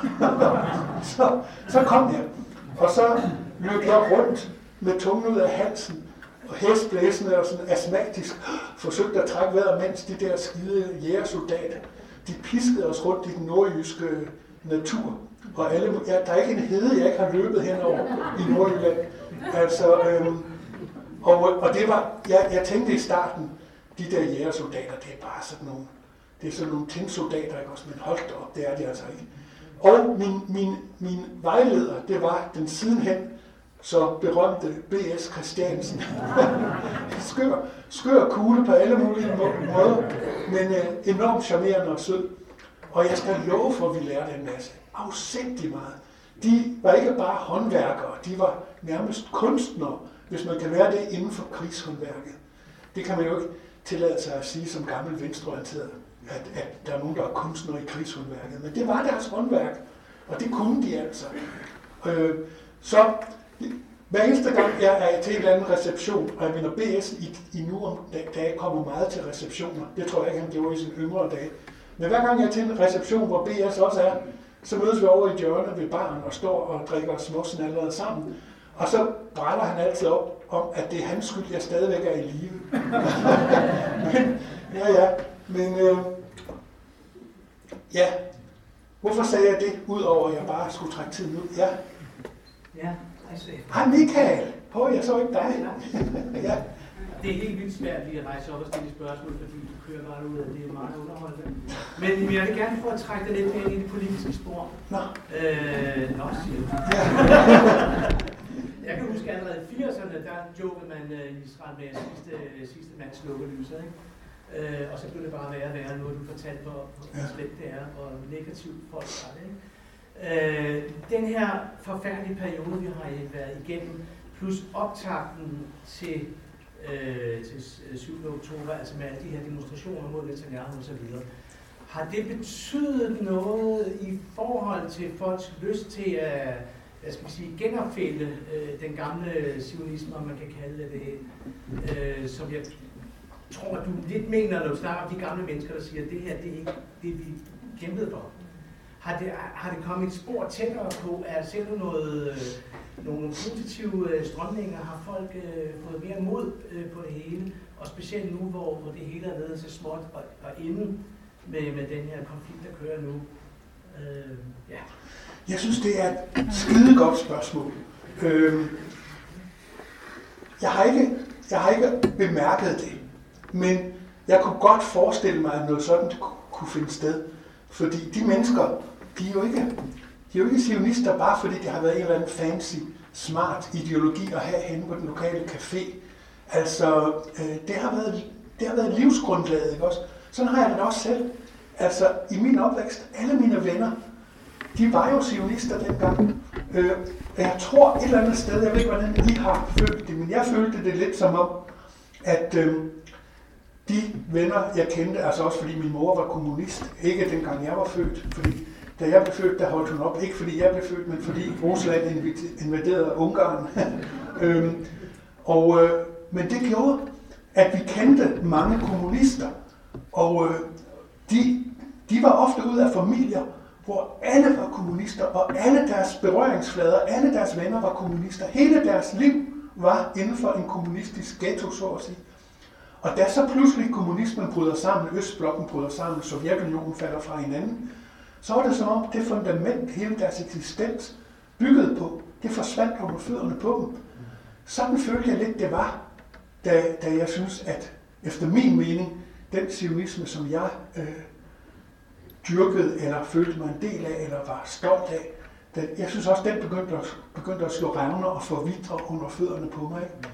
så, så kom jeg, og så løb jeg rundt med tungen ud af halsen, og hestblæsende og sådan astmatisk forsøgte at trække vejret, mens de der skide jægersoldater, de piskede os rundt i den nordjyske natur. Og alle, ja, der er ikke en hede, jeg ikke har løbet henover i Nordjylland. Altså, øhm, og, og det var, jeg, jeg tænkte i starten, de der jægersoldater, det er bare sådan nogle, det er sådan nogle tændsoldater, ikke også? Men hold da op, det er de altså ikke. Og min, min, min vejleder, det var den sidenhen så berømte B S Christiansen. skør, skør kugle på alle mulige måder, men øh, enormt charmerende og sød. Og jeg skal love for, at vi lærte en masse. Afsindig meget. De var ikke bare håndværkere, de var nærmest kunstnere, hvis man kan være det inden for krigshåndværket. Det kan man jo ikke tillade sig at sige som gammel venstreorienteret, at, at der er nogen, der er kunstnere i krigshåndværket. Men det var deres håndværk, og det kunne de altså. Øh, så hver eneste gang jeg er til en eller anden reception, og jeg mener B S i, i nu om dage kommer meget til receptioner, det tror jeg ikke, han gjorde i sine yngre dage. Men hver gang jeg er til en reception, hvor B S også er, så mødes vi over i hjørnet ved baren og står og drikker småsnallere sammen. Og så brænder han altid op om, at det er hans skyld, jeg stadigvæk er i live. men, ja, ja. Men, øh, ja. Hvorfor sagde jeg det, udover at jeg bare skulle trække tiden ud? Ja. Ja, altså. Hej Michael! Hov, jeg så ikke dig. ja. Det er helt vildt svært lige at rejse op og stille spørgsmål, fordi du kører bare ud af det er meget underholdende. Men jeg vil gerne prøve at trække dig lidt mere ind i det politiske spor. Nå. Øh, nå, siger du. Ja. Jeg kan huske, at allerede i firserne, der jokede man i Israel med sidste, sidste mands lukkelyser, ikke? Øh, og så blev det bare værre og værre, nu har du fortalt, hvor, hvor slemt det er, og negativt folk har det, ikke? Øh, den her forfærdelige periode, vi har været igennem, plus optakten til Øh, til syvende oktober, altså med alle de her demonstrationer mod Netanyahu og så videre. Har det betydet noget i forhold til folks lyst til at, hvad skal vi sige, genopfælde øh, den gamle zionisme, om man kan kalde det det, øh, som jeg tror, du lidt mener, når du snakker om de gamle mennesker, der siger, at det her, det er ikke det, vi kæmpede for. Har det, har det kommet et spor tættere på, at ser du noget, øh, nogle positive øh, strømninger, har folk øh, fået mere mod øh, på det hele, og specielt nu, hvor, hvor det hele er nede så småt og, og inde med, med den her konflikt, der kører nu. Øh, ja. Jeg synes, det er et skide godt spørgsmål. Øh, jeg, har ikke, jeg har ikke bemærket det, men jeg kunne godt forestille mig, at noget sådan kunne finde sted. Fordi de mennesker, de er jo ikke, de er jo ikke zionister, bare fordi det har været en eller anden fancy, smart ideologi at have henne på den lokale café. Altså, øh, det, har været, det har været livsgrundlaget, ikke også? Sådan har jeg det også selv. Altså, i min opvækst, alle mine venner, de var jo zionister dengang. Øh, jeg tror et eller andet sted, jeg ved ikke, hvordan I har følt det, men jeg følte det lidt som om, at øh, de venner, jeg kendte, altså også fordi min mor var kommunist, ikke dengang jeg var født, fordi da jeg blev født, der holdt hun op, ikke fordi jeg blev født, men fordi Rusland invaderede Ungarn. øhm, og, øh, men det gjorde, at vi kendte mange kommunister, og øh, de, de var ofte ud af familier, hvor alle var kommunister, og alle deres berøringsflader, alle deres venner var kommunister. Hele deres liv var inden for en kommunistisk ghetto, så at sige. Og da så pludselig kommunismen bryder sammen, Østblokken bryder sammen, Sovjetunionen falder fra hinanden, så var det som om det fundament, hele deres eksistens byggede på, det forsvandt under fødderne på dem. Sådan følte jeg lidt, det var, da, da jeg synes, at efter min mening, den zionisme, som jeg øh, dyrkede eller følte mig en del af eller var stolt af. Den, jeg synes også, den begyndte at, begyndte at slå revner og forvitre under fødderne på mig. Ikke?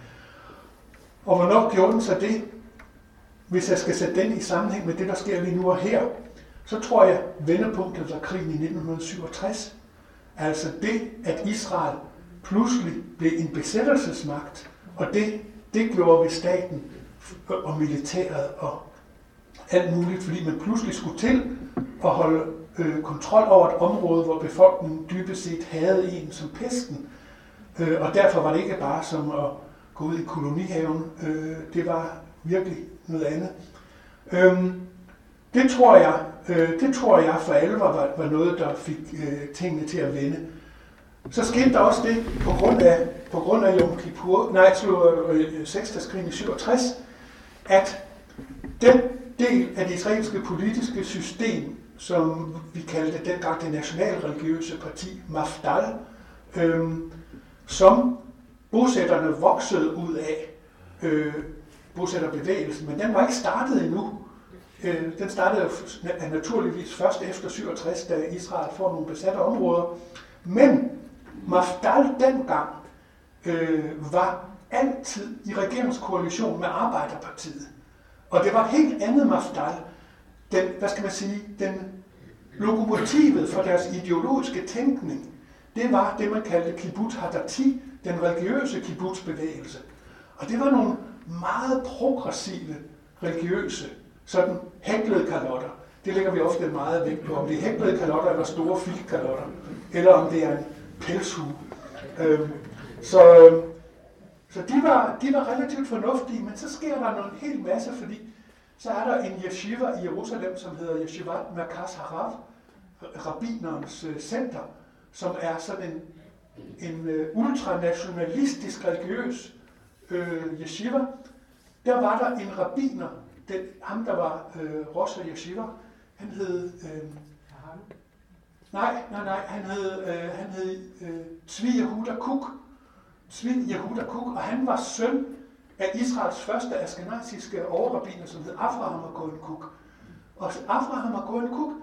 Og hvornår gjorde den så det? Hvis jeg skal sætte den i sammenhæng med det, der sker lige nu og her, så tror jeg, vendepunktet var krigen i nitten syvogtres. Altså det, at Israel pludselig blev en besættelsesmagt, og det, det gjorde ved staten og militæret og alt muligt, fordi man pludselig skulle til at holde øh, kontrol over et område, hvor befolkningen dybest set havde en som pesten. Øh, og derfor var det ikke bare som at gå ud i kolonihaven. Øh, det var virkelig noget andet. Øh, det tror jeg, øh, det tror jeg for alvor var, var noget, der fik øh, tingene til at vende. Så skete der også det på grund af, på grund af Yom Kippur, nej, så øh, seksdagskrigen i syvogtres, at den del af det israelske politiske system, som vi kaldte dengang det nationalreligiøse parti, Mafdal, øh, som bosætterne voksede ud af, øh, bosætterbevægelsen, men den var ikke startet endnu. Øh, den startede naturligvis først efter syvogtres, da Israel får nogle besatte områder. Men Mafdal dengang øh, var altid i regeringskoalition med Arbejderpartiet. Og det var et helt andet Mafdal. Den, hvad skal man sige, den lokomotivet for deres ideologiske tænkning, det var det, man kaldte kibbutz hadati, den religiøse kibbutzbevægelse. Og det var nogle meget progressive religiøse, sådan hæklede kalotter. Det lægger vi ofte meget vægt på, om det er hæklede kalotter eller store filtkalotter, eller om det er en pelshue. Øhm, så øhm, så de, var, de var relativt fornuftige, men så sker der en hel masse, fordi så er der en yeshiva i Jerusalem, som hedder Yeshivat Merkaz Harav, rabbinernes øh, center, som er sådan en, en øh, ultranationalistisk religiøs øh, yeshiva. Der var der en rabbiner, den, ham der var øh, Rosh Yeshiva, han hed... Øh, nej, nej, nej, han hed, øh, han hed øh, Tzvi Yehuda Kuk. Tzvi Yehuda Kuk, og han var søn af Israels første askenaziske overrabbiner, som hed Avraham og Cohen Kuk. Og Avraham og Cohen Kuk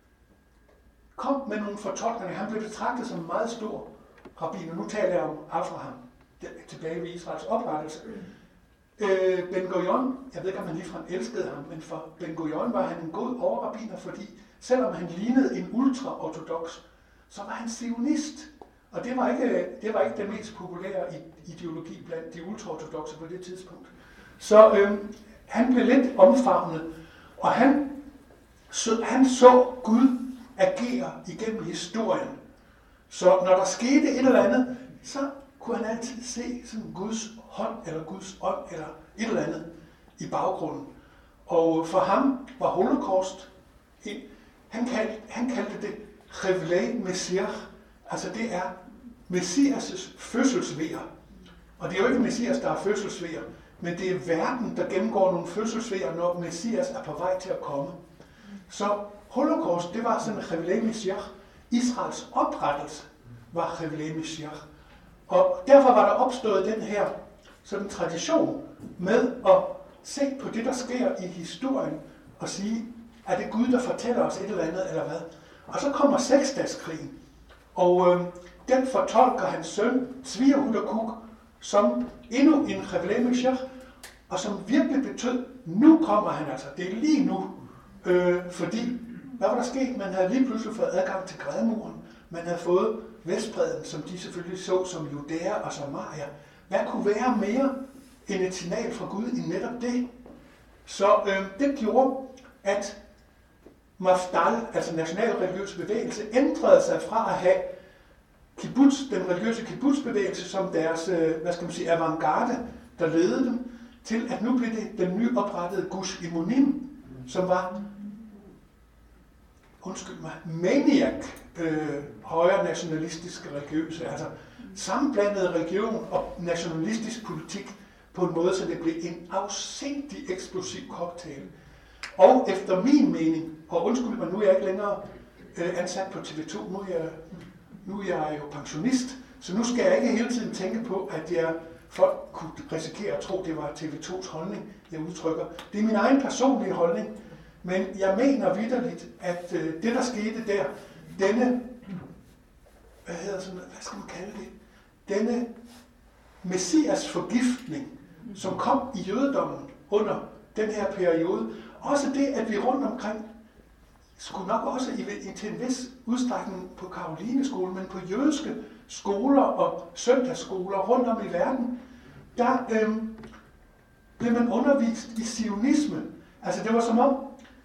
kom med nogle fortolkninger. Han blev betragtet som en meget stor rabbiner. Nu taler jeg om Avraham, tilbage ved Israels oprettelse. Øh, Ben Gurion, jeg ved ikke, om han ligefrem elskede ham, men for Ben Gurion var han en god overrabbiner, fordi selvom han lignede en ultra-ortodox, så var han zionist. Og det var ikke, det var ikke den mest populære ideologi blandt de ultraortodokse på det tidspunkt. Så øh, han blev lidt omfavnet, og han så, han så Gud agere igennem historien. Så når der skete et eller andet, så kunne han altid se sådan Guds hånd, eller Guds ånd, eller et eller andet i baggrunden. Og for ham var holocaust, en, han, kaldte, han kaldte det Chevlei Messiah, altså det er Messias' fødselsvejer. Og det er jo ikke Messias, der er fødselsvejer, men det er verden, der gennemgår nogle fødselsvejer, når Messias er på vej til at komme. Så holocaust, det var sådan Chevlei Messiah. Israels oprettelse var Chevlei Messiah. Og derfor var der opstået den her sådan tradition med at se på det, der sker i historien, og sige, er det Gud, der fortæller os et eller andet, eller hvad? Og så kommer seksdagskrigen, og øh, den fortolker hans søn, Tzvi Yehuda Kuk, som endnu en Chevlei Messiah, og som virkelig betød, nu kommer han altså, det er lige nu, øh, fordi, hvad var der sket? Man havde lige pludselig fået adgang til grædmuren, man havde fået Vestbredden, som de selvfølgelig så som Judæa og Samaria. Hvad kunne være mere end et signal fra Gud i netop det? Så øh, det gjorde, at Mafdal, altså nationalreligiøse bevægelse, ændrede sig fra at have kibbutz, den religiøse kibbutzbevægelse som deres, øh, hvad skal man sige, avantgarde, der ledede dem, til at nu blev det den nyoprettede Gush Imonim, som var, undskyld mig, maniac, øh, højre nationalistiske religiøse, altså sammenblandede religion og nationalistisk politik på en måde, så det blev en afsindig eksplosiv cocktail. Og efter min mening, og undskyld mig, nu er jeg ikke længere øh, ansat på T V to, nu er, jeg, nu er jeg jo pensionist, så nu skal jeg ikke hele tiden tænke på, at jeg, folk kunne risikere at tro, det var T V tos holdning, jeg udtrykker. Det er min egen personlige holdning. Men jeg mener vitterligt, at øh, det, der skete der, denne, hvad hedder sådan, hvad skal man kalde det, denne messias forgiftning, som kom i jødedommen under den her periode, også det, at vi rundt omkring, skulle nok også i, i, til en vis udstrækning på Karolineskolen, men på jødiske skoler og søndagsskoler rundt om i verden, der øh, blev man undervist i zionisme. Altså det var som om,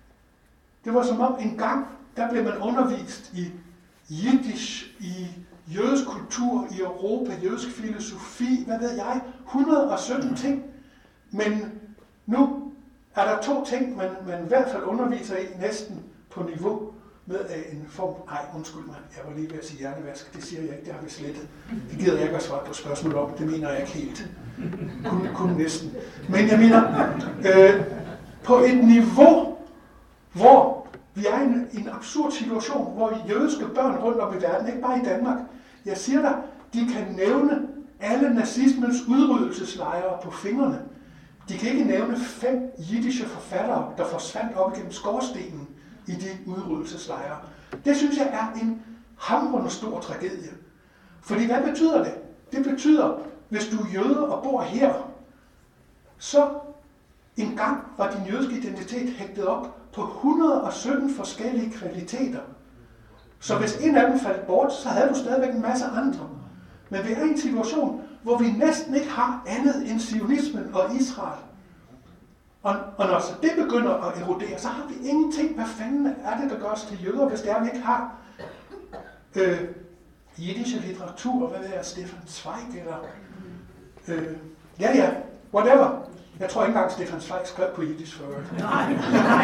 det var som om en gang, der blev man undervist i jiddisch, i jødisk kultur, i Europa, jødisk filosofi, hvad ved jeg, et hundrede og sytten ting. Men nu er der to ting, man, man i hvert fald underviser i næsten på niveau med en form. Nej, undskyld mig, jeg var lige ved at sige hjernevask, det siger jeg ikke, det har vi slettet. Det gider jeg ikke at svare på spørgsmål om, det mener jeg ikke helt. Kun, kun næsten. Men jeg mener, øh, på et niveau, hvor vi er i en, en absurd situation, hvor jødiske børn rundt om i verden, ikke bare i Danmark, jeg siger dig, de kan nævne alle nazismens udryddelseslejre på fingrene. De kan ikke nævne fem jiddische forfattere, der forsvandt op igennem skorstenen i de udryddelseslejre. Det synes jeg er en hamrende stor tragedie. Fordi hvad betyder det? Det betyder, hvis du er jøde og bor her, så engang var din jødiske identitet hægtet op på et hundrede og sytten forskellige kvaliteter. Så hvis en af dem faldt bort, så havde du stadigvæk en masse andre. Men vi er i en situation, hvor vi næsten ikke har andet end zionismen og Israel. Og, og når så det begynder at erodere, så har vi ingenting. Hvad fanden er det, der gør os til jøder, hvis det er, vi ikke har øh, jiddische litteratur, hvad ved jeg, Stefan Zweig, eller øh, ja ja, whatever. Jeg tror ikke engang, Stefan Zweig skrev på jiddisch for øvrigt. Nej, nej,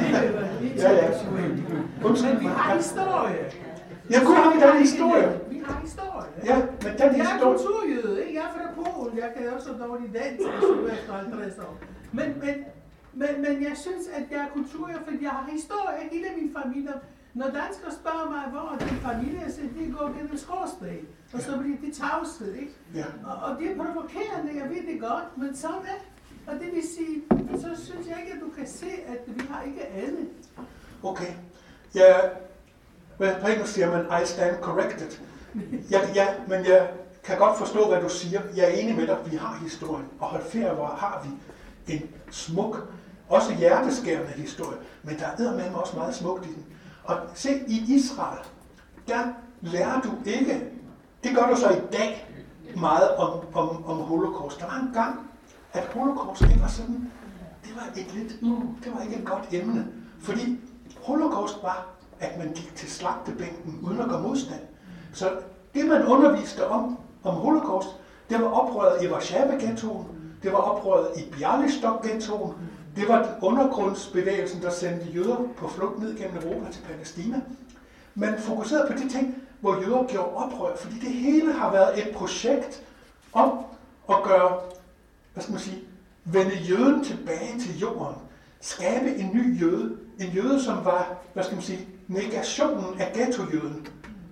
ja, ja. Men vi har historie. Ja, kun har vi den historie. Vi har historie. Ja, men den Jeg er historie... kulturjøde, ikke? Jeg er fra Polen. Jeg kan også dårligt dansk, efter halvtreds år. Men, men, men, men jeg synes, at jeg er kulturjøde, fordi jeg har historie. Hele min familie. Når danskere spørger mig, hvor er din familie, så de går gennem skorsten. Og så bliver det tavshed, ikke? Ja. Og, og det er provokerende, jeg ved det godt, men sådan er. Og det vil sige, så synes jeg ikke, at du kan se, at vi har ikke andet. Okay. Ja, hvad på engelsk siger man, I stand corrected. Ja, ja, men jeg kan godt forstå, hvad du siger. Jeg er enig med dig, vi har historien. Og hold ferie, hvor har vi en smuk, også hjerteskærende historie. Men der er eddermame også meget smukt i den. Og se, i Israel, der lærer du ikke, det gør du så i dag, meget om, om, om holocaust. Der var en gang, at holocaust, det var sådan, det var et lidt, uh, det var ikke et godt emne. Fordi holocaust var, at man gik til slagtebænken uden at gøre modstand. Så det, man underviste om, om holocaust, det var oprøret i Warszawa-ghettoen, det var oprøret i Bialystok-ghettoen, det var undergrundsbevægelsen, der sendte jøder på flugt ned gennem Europa til Palæstina. Man fokuserede på de ting, hvor jøder gjorde oprør, fordi det hele har været et projekt om at gøre, hvad skal man sige, vende jøden tilbage til jorden, skabe en ny jøde, en jøde, som var, hvad skal man sige, negationen af ghettojøden.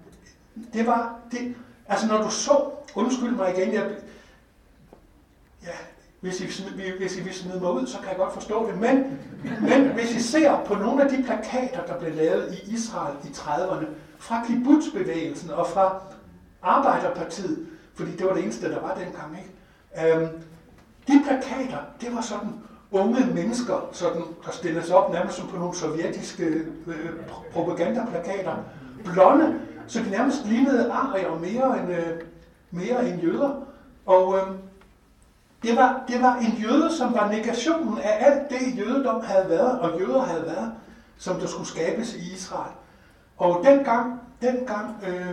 Det var det, altså når du så, undskyld mig igen, jeg, ja, hvis I, hvis I vil smide mig ud, så kan jeg godt forstå det, men, men hvis I ser på nogle af de plakater, der blev lavet i Israel i trediverne, fra kibbutzbevægelsen og fra Arbejderpartiet, fordi det var det eneste, der var dengang, ikke? Øhm, de plakater, det var sådan unge mennesker, sådan, der stillede sig op nærmest som på nogle sovjetiske øh, propagandaplakater, blonde, så de nærmest lignede arier mere end, øh, mere end jøder. Og øh, det, var, det var en jøde, som var negationen af alt det, jødedom havde været, og jøder havde været, som der skulle skabes i Israel. Og dengang, dengang øh,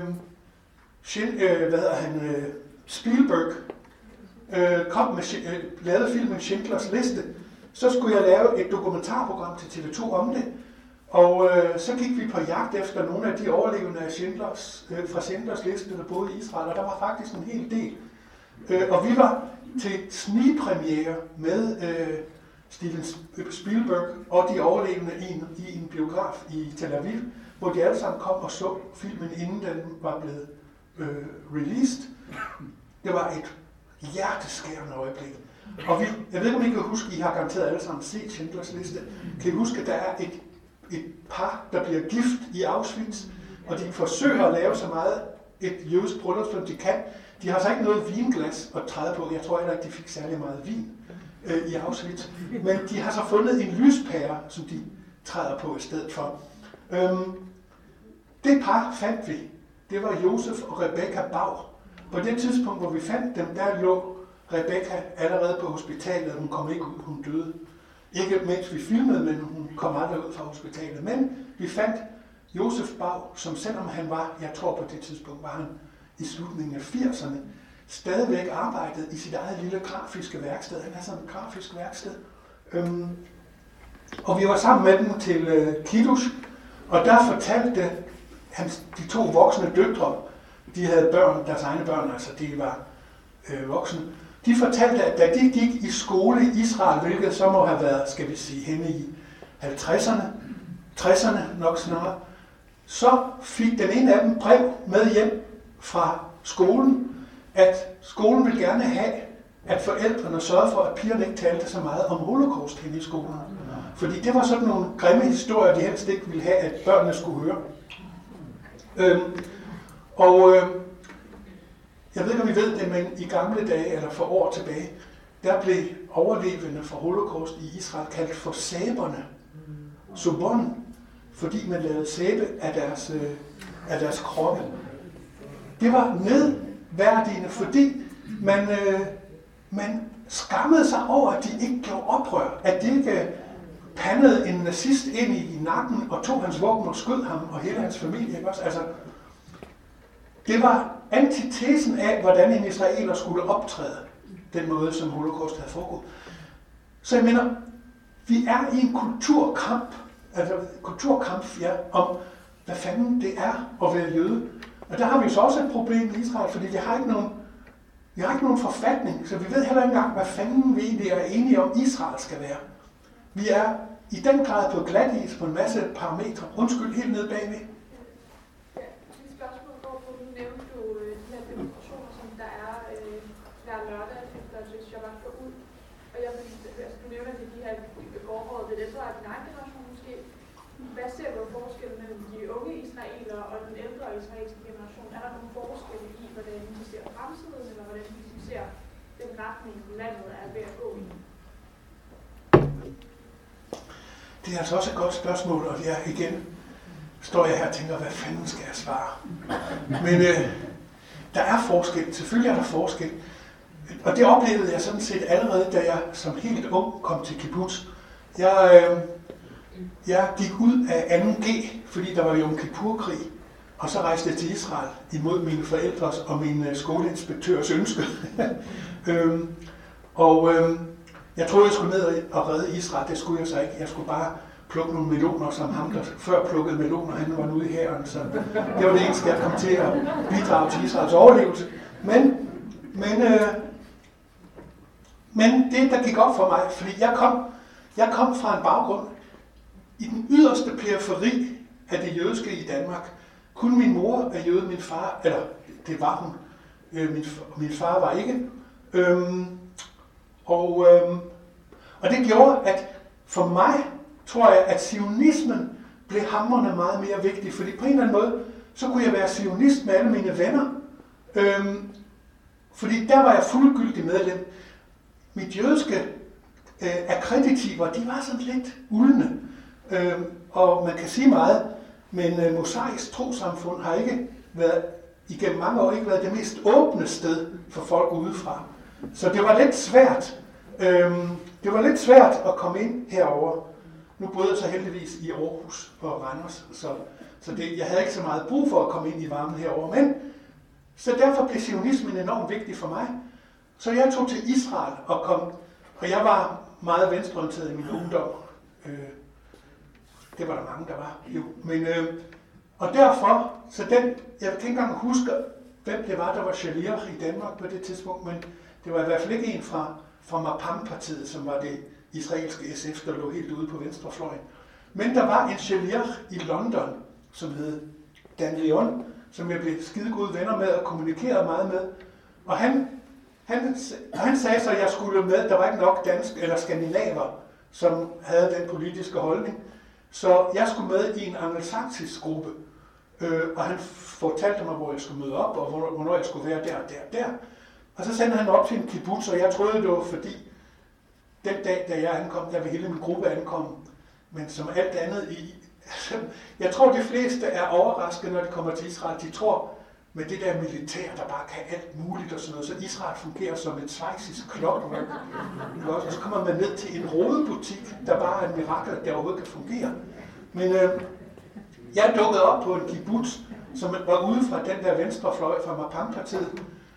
øh, hvad hedder han, øh, Spielberg øh, kom med, øh, lavede filmen Schindlers Liste, så skulle jeg lave et dokumentarprogram til T V to om det. Og øh, så gik vi på jagt efter nogle af de overlevende af Schindlers, øh, fra Schindlers Liste, der boede i Israel, og der var faktisk en hel del. Øh, og vi var til snigpremiere med øh, Steven Spielberg og de overlevende i en, i en biograf i Tel Aviv, hvor de alle sammen kom og så filmen, inden den var blevet øh, released. Det var et hjerteskærende øjeblik. Og vi, jeg ved ikke, om I kan huske, I har garanteret alle sammen set Schindlers Liste. Kan I huske, at der er et, et par, der bliver gift i Auschwitz, og de forsøger at lave så meget et jødisk bryllup, som de kan. De har så ikke noget vinglas at træde på. Jeg tror heller ikke, de fik særlig meget vin øh, i Auschwitz. Men de har så fundet en lyspære, som de træder på i stedet for. Øhm, det par fandt vi. Det var Josef og Rebecca Bau. På det tidspunkt, hvor vi fandt dem, der lå Rebecca allerede på hospitalet. Hun kom ikke ud, hun døde. Ikke mens vi filmede, men hun kom aldrig ud fra hospitalet. Men vi fandt Josef Bau, som selvom han var, jeg tror på det tidspunkt, var han i slutningen af firserne, stadigvæk arbejdede i sit eget lille grafiske værksted. Han er sådan et grafisk værksted. Øhm, og vi var sammen med dem til øh, Kiddush, og der fortalte hans, de to voksne døtre, de havde børn, deres egne børn, altså de var øh, voksne, de fortalte, at da de gik i skole i Israel, hvilket så må have været, skal vi sige, henne i halvtredserne, tresserne nok snarere, så fik den ene af dem brev med hjem fra skolen, at skolen ville gerne have, at forældrene sørgede for, at pigerne ikke talte så meget om holocaust henne i skolen. Fordi det var sådan nogle grimme historier, de helst ikke ville have, at børnene skulle høre. Øhm, og øhm, jeg ved ikke, om I ved det, men i gamle dage, eller for år tilbage, der blev overlevende fra holocaust i Israel kaldt for sæberne. Sobon, fordi man lavede sæbe af deres, øh, af deres kroppe. Det var nedværdigende, fordi man, øh, man skammede sig over, at de ikke gjorde oprør, at de ikke pandede en nazist ind i nakken og tog hans våben og skød ham og hele hans familie. Ikke også? Altså, det var antitesen af, hvordan en israeler skulle optræde, den måde, som holocaust havde foregået. Så jeg mener, vi er i en kulturkamp, altså kulturkamp, ja, om hvad fanden det er at være jøde. Og der har vi så også et problem i Israel, fordi vi har ikke nogen, vi har ikke nogen forfatning, så vi ved heller ikke engang, hvad fanden vi egentlig er enige om, Israel skal være. Vi er i den grad på glatis på en masse parametre. Undskyld, helt nede bagved. Ja, et spørgsmål går på, nu nævnte du øh, de her demonstrationer, som der er øh, hver lørdag, efter at Shabbat går ud. Og jeg vil, altså, du nævner, at det er de her gårdråd, det er ældre af din egen generation måske. Hvad ser du forskellen mellem de unge israelere og den ældre israelske generation? Er der nogle forskelle i, hvordan de ser fremtiden, eller hvordan de ser den retning, landet er ved at gå i? Det er altså også et godt spørgsmål, og jeg igen står jeg her og tænker, hvad fanden skal jeg svare? Men øh, der er forskel, selvfølgelig er der forskel. Og det oplevede jeg sådan set allerede, da jeg som helt ung kom til kibbutz. Jeg, øh, jeg gik ud af anden G, fordi der var Yom Kippur-krig, og så rejste jeg til Israel imod mine forældres og min skoleinspektørs ønske. øh, og øh, jeg troede, jeg skulle ned og redde Israel. Det skulle jeg så ikke. Jeg skulle bare plukke nogle meloner, som ham, der før plukkede meloner, han var ude i hæren. Så det var det eneste, jeg kom til at bidrage til Israels overlevelse. Men, men, øh, men det, der gik op for mig, fordi jeg kom, jeg kom fra en baggrund i den yderste periferi af det jødiske i Danmark. Kun min mor er jøde, min far, eller det var hun, øh, min, min far var ikke. Øhm, Og, øhm, og det gjorde, at for mig, tror jeg, at zionismen blev hamrende meget mere vigtig. Fordi på en eller anden måde, så kunne jeg være zionist med alle mine venner. Øhm, fordi der var jeg fuldgyldig medlem. Mit jødiske øh, akkreditiver, de var sådan lidt uldne. Øhm, og man kan sige meget, men øh, Mosaisk Trosamfund har ikke været, igennem mange år ikke været det mest åbne sted for folk udefra. Så det var lidt svært. Øhm, det var lidt svært at komme ind herover. Nu boede jeg så heldigvis i Aarhus og Randers, så, så det, jeg havde ikke så meget brug for at komme ind i varmen herover. Men så derfor blev zionismen enormt vigtig for mig. Så jeg tog til Israel og kom, og jeg var meget venstreorienteret i min ungdom. Øh, det var der mange, der var. Jo. Men, øh, og derfor, så den, jeg kan ikke engang huske, hvem det var, der var shaliach i Danmark på det tidspunkt, men det var i hvert fald ikke en fra, fra Mapam-partiet, som var det israelske S F, der lå helt ude på venstrefløjen. Men der var en shaliach i London, som hed Dan Leon, som jeg blev skide gode venner med og kommunikerede meget med. Og han Han, han sagde så, at jeg skulle med, der var ikke nok dansk eller skandinaver, som havde den politiske holdning. Så jeg skulle med i en angelsaksisk gruppe, øh, og han fortalte mig, hvor jeg skulle møde op, og hvornår jeg skulle være der, der, der. Og så sendte han op til en kibbutz, og jeg troede, det var fordi, den dag, da jeg ankom, der var hele min gruppe ankommet. Men som alt andet i... Altså, jeg tror, de fleste er overrasket, når de kommer til Israel. De tror, med det der militær, der bare kan alt muligt og sådan noget, så Israel fungerer som et schweizisk klokkeværk. Og så kommer man ned til en rodebutik, der bare er en mirakel, der overhovedet kan fungere. Men øh, jeg dukkede op på en kibbutz, som var ude fra den der venstrefløj fra Mapam-partiet,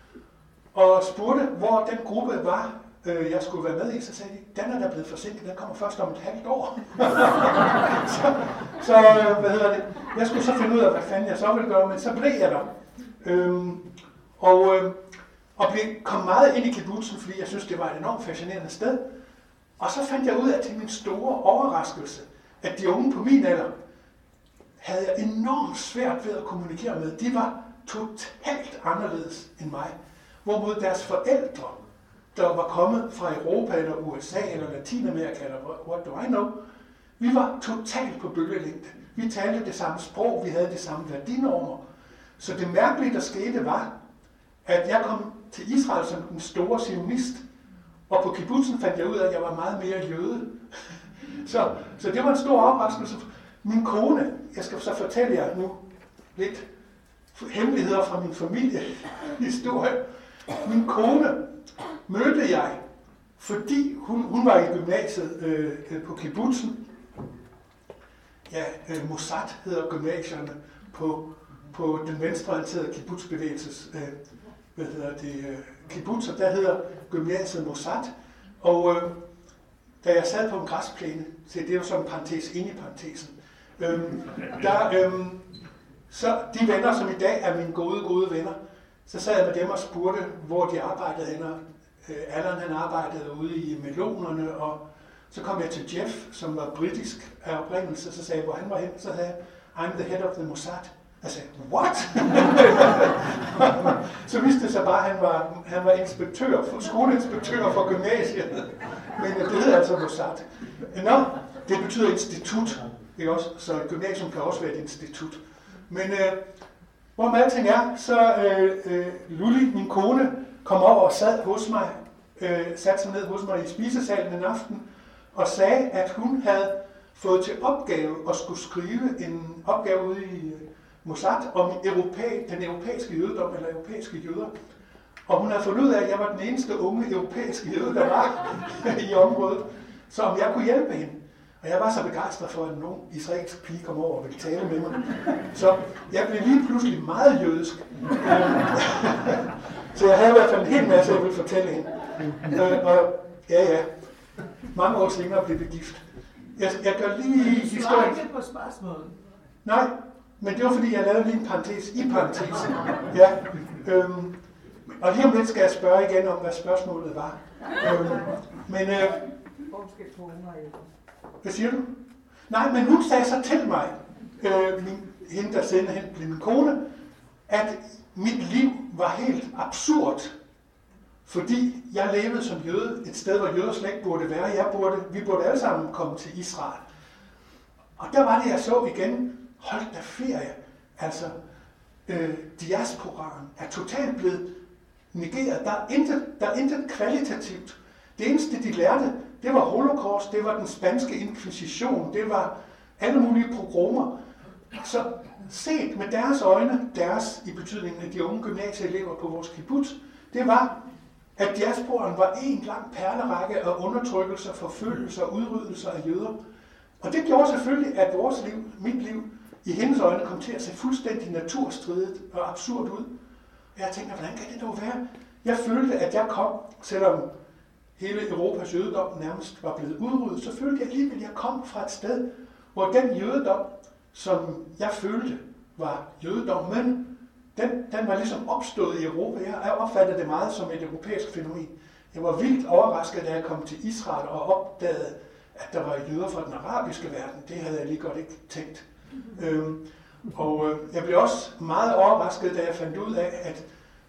og spurgte, hvor den gruppe var, øh, jeg skulle være med i. Så sagde de, den er der blevet forsinket, den kommer først om et halvt år. så, så øh, hvad hedder det? Jeg skulle så finde ud af, hvad fanden jeg så ville gøre, men så blev jeg der. Øhm, og, øh, og blev, kom meget ind i kibbutzen, fordi jeg synes, det var et enormt fascinerende sted. Og så fandt jeg ud af til min store overraskelse, at de unge på min alder havde jeg enormt svært ved at kommunikere med. De var totalt anderledes end mig. Hvorimod deres forældre, der var kommet fra Europa eller U S A eller Latinamerika eller what do I know, vi var totalt på bølgelængde. Vi talte det samme sprog, vi havde det samme værdinormer. Så det mærkelige, der skete, var, at jeg kom til Israel som den store zionist, og på kibbutzen fandt jeg ud af, at jeg var meget mere jøde. så, så det var en stor overraskelse. Min kone, jeg skal så fortælle jer nu lidt hemmeligheder fra min familiehistorie. Min kone mødte jeg, fordi hun, hun var i gymnasiet øh, på kibbutzen. Ja, øh, Mossad hedder gymnasierne på på den venstreorienterede kibbutzbevægelses, øh, hvad hedder det, øh, kibbutzer, der hedder gymnasiet Mossad. Og øh, da jeg sad på en græsplæne, så det er jo sådan en parentes inde i parentesen, øh, der, øh, så de venner, som i dag er mine gode, gode venner, så sad jeg med dem og spurgte, hvor de arbejdede henne. Øh, Allan, han arbejdede ude i melonerne, og så kom jeg til Jeff, som var britisk af oprindelse, så sagde jeg, hvor han var henne, så sagde jeg, I'm the head of the Mossad. Jeg sagde, what? Så viste det sig bare, at han var, han var inspektør, for, skoleinspektør for gymnasiet. Men det hedder altså Mossad. Nå, det betyder institut, ikke også? Så et gymnasium kan også være et institut. Men øh, hvor med alting er, så øh, øh, Lulli, min kone, kom over og sad hos mig, øh, satte sig ned hos mig i spisesalen en aften, og sagde, at hun havde fået til opgave at skulle skrive en opgave ude i Mossad om europæ, den europæiske jødedom, eller europæiske jøder. Og hun havde fundet ud af, at jeg var den eneste unge europæiske jøde, der var i området. Så om jeg kunne hjælpe hende. Og jeg var så begejstret for, at en ung israelsk pige kom over og ville tale med mig. Så jeg blev lige pludselig meget jødisk. Så jeg havde i hvert fald en hel masse, jeg ville fortælle hende. Og ja, ja. Mange år senere blev vi gift. Jeg, jeg gør lige historien. Du på spørgsmålet. Nej. Men det var fordi, jeg lavede lige en parentes i parentesen. Ja, øhm, og lige om lidt skal jeg spørge igen om, hvad spørgsmålet var. Øhm, men, øh, hvad siger du? Nej, men hun sagde så til mig, øh, min, hende der sendte hen blev min kone, at mit liv var helt absurd, fordi jeg levede som jøde et sted, hvor jøder slet ikke burde være. Jeg burde, vi burde alle sammen komme til Israel. Og der var det, jeg så igen, hold da ferie. Altså, øh, diasporaen er totalt blevet negeret. Der er, intet, der er intet kvalitativt. Det eneste, de lærte, det var holocaust, det var den spanske inkvisition, det var alle mulige pogromer. Så set med deres øjne, deres i betydningen af de unge gymnasieelever på vores kibbutz, det var, at diasporaen var en lang perlerække af undertrykkelser, forfølgelser og udryddelser af jøder. Og det gjorde selvfølgelig, at vores liv, mit liv, i hendes øjne kom til at se fuldstændig naturstridigt og absurd ud. Og jeg tænkte, hvordan kan det dog være? Jeg følte, at jeg kom, selvom hele Europas jødedom nærmest var blevet udryddet, så følte jeg alligevel, at jeg kom fra et sted, hvor den jødedom, som jeg følte var jødedommen, den, den var ligesom opstået i Europa. Jeg opfattede det meget som et europæisk fænomen. Jeg var vildt overrasket, da jeg kom til Israel og opdagede, at der var jøder fra den arabiske verden. Det havde jeg lige godt ikke tænkt. Øhm, og øh, jeg blev også meget overrasket, da jeg fandt ud af, at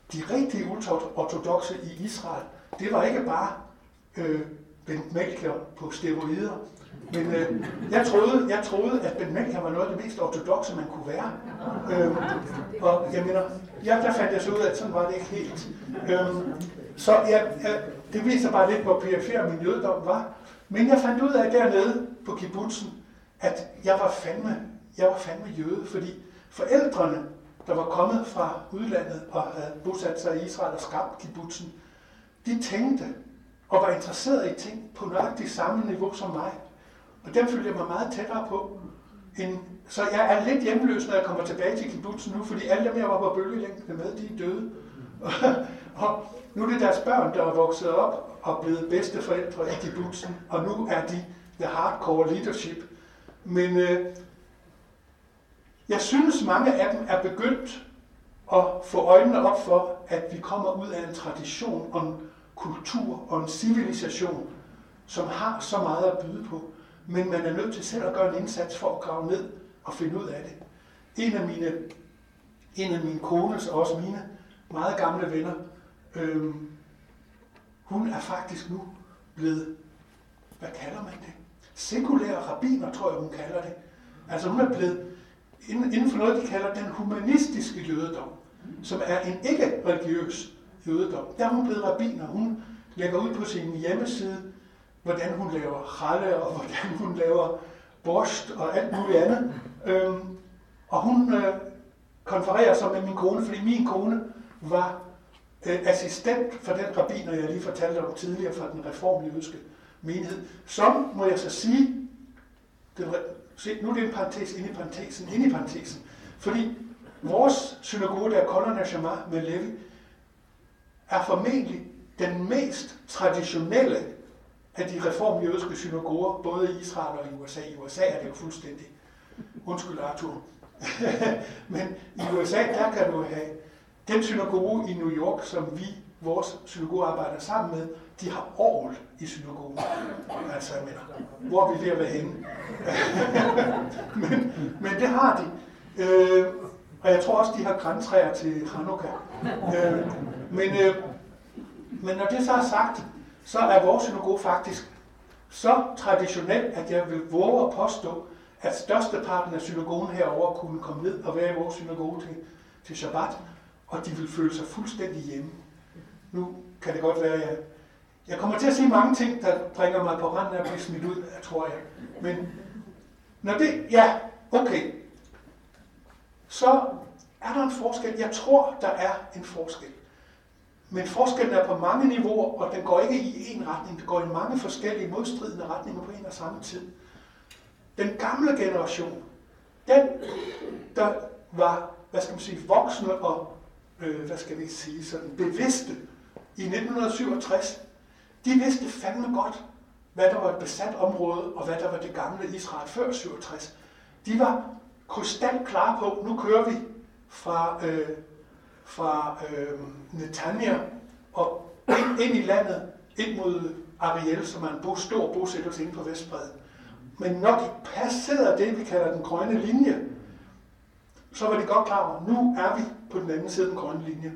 de rigtige ultraortodokse i Israel, det var ikke bare øh, Bent Melchior på steroider, men øh, jeg, troede, jeg troede, at Bent Melchior var noget af det mest ortodokse, man kunne være. Øh, og jeg mener, ja, der fandt jeg så ud af, at sådan var det ikke helt. Øh, så ja, ja, det viser bare lidt, hvor perifer min jødedom var. Men jeg fandt ud af dernede på kibbutzen, at jeg var fandme, jeg var fandme jøde, fordi forældrene, der var kommet fra udlandet og havde bosat sig i Israel og skabt kibbutzen, de tænkte og var interesseret i ting på nøjagtigt samme niveau som mig. Og dem følte jeg mig meget tættere på. End, så jeg er lidt hjemløs, når jeg kommer tilbage til kibbutzen nu, fordi alle dem, jeg var på bølgelængde med, de er døde. Og nu er det deres børn, der er vokset op og blevet bedsteforældre i kibbutzen, og nu er de the hardcore leadership. Men øh, jeg synes, mange af dem er begyndt at få øjnene op for, at vi kommer ud af en tradition og en kultur og en civilisation, som har så meget at byde på. Men man er nødt til selv at gøre en indsats for at grave ned og finde ud af det. En af mine, en af mine kones og også mine meget gamle venner, øh, hun er faktisk nu blevet, hvad kalder man det? Sekulære rabbiner, tror jeg, hun kalder det. Altså hun er blevet inden for noget, de kalder den humanistiske jødedom, som er en ikke-religiøs jødedom. Der er hun blevet rabbiner. Hun lægger ud på sin hjemmeside, hvordan hun laver challe, og hvordan hun laver borscht og alt muligt andet. Øhm, og hun øh, konfererer så med min kone, fordi min kone var øh, assistent for den rabbiner, jeg lige fortalte om tidligere, fra den reformjødiske menighed. Som, må jeg så sige, den, se, nu er det en parentes inde i parentesen, inde i parentesen, fordi vores synagoge, der er Kol HaNeshama med Levi, er formentlig den mest traditionelle af de reformjødiske synagoger, både i Israel og i U S A. I U S A er det jo fuldstændig. Undskyld, Arthur. Men i U S A, der kan du have den synagoge i New York, som vi, vores synagoge, arbejder sammen med, de har orgel i synagogen. Altså, jeg mener, hvor er vi ved at være henne? men, men det har de. Øh, og jeg tror også, de har grantræer til Hanukkah. Øh, men, øh, men når det så er sagt, så er vores synagoge faktisk så traditionel, at jeg vil våge at påstå, at størsteparten af synagogen herover kunne komme ned og være i vores synagoge til, til Shabbat, og de vil føle sig fuldstændig hjemme. Nu kan det godt være, at jeg, jeg kommer til at sige mange ting, der bringer mig på randen af at blive smidt ud, tror jeg. Men når det, ja, okay, så er der en forskel. Jeg tror, der er en forskel. Men forskellen er på mange niveauer, og den går ikke i én retning. Det går i mange forskellige modstridende retninger på en og samme tid. Den gamle generation, den, der var, hvad skal man sige, voksne og, øh, hvad skal vi sige, sådan bevidste i nitten syvogtres, de vidste fandme godt, hvad der var et besat område, og hvad der var det gamle Israel før syvogtres. De var krystalklare på, nu kører vi fra, øh, fra øh, Netanya og ind, ind i landet, ind mod Ariel, som er en bo, stor bosættelse inde på Vestbredden. Men når de passerede det, vi kalder den grønne linje, så var de godt klar over, nu er vi på den anden side af den grønne linje.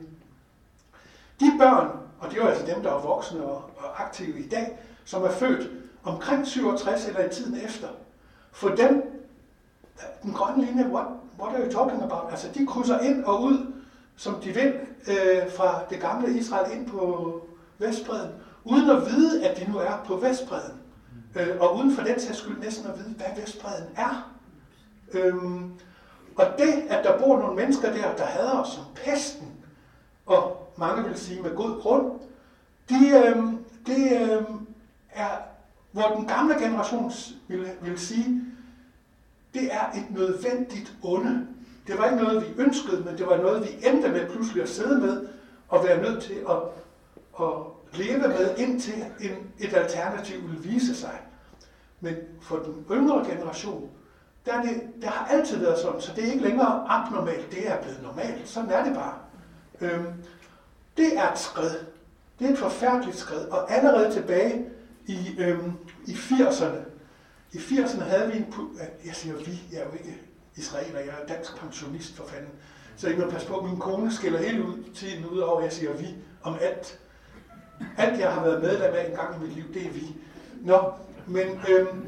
De børn, og det er jo altså dem, der er voksne og, og aktive i dag, som er født omkring syvogtres eller i tiden efter, for dem, den grønne linje, what, what are you talking about? Altså, de krydser ind og ud, som de vil, øh, fra det gamle Israel ind på Vestbredden, uden at vide, at de nu er på Vestbredden. Øh, og uden for den sags skyld næsten at vide, hvad Vestbredden er. Øhm, og det, at der bor nogle mennesker der, der hader os som pesten, og mange vil sige med god grund, de, øhm, det øhm, er, hvor den gamle generation vil, vil sige, det er et nødvendigt onde. Det var ikke noget, vi ønskede, men det var noget, vi endte med pludselig at sidde med, og være nødt til at, at leve med, indtil en, et alternativ vil vise sig. Men for den yngre generation, der, er det, der har altid været sådan, så det er ikke længere abnormalt, det er blevet normalt. Sådan er det bare. Øhm, det er et skred. Det er et forfærdeligt skred, og allerede tilbage i, øhm, i firserne, i firserne havde vi en, jeg siger vi, jeg er jo ikke israeler, jeg er dansk pensionist for fanden, Så I må passe på, min kone skiller hele ud, tiden ud over, at jeg siger vi om alt. Alt, jeg har været medlem af en gang i mit liv, det er vi. Nå, men øhm,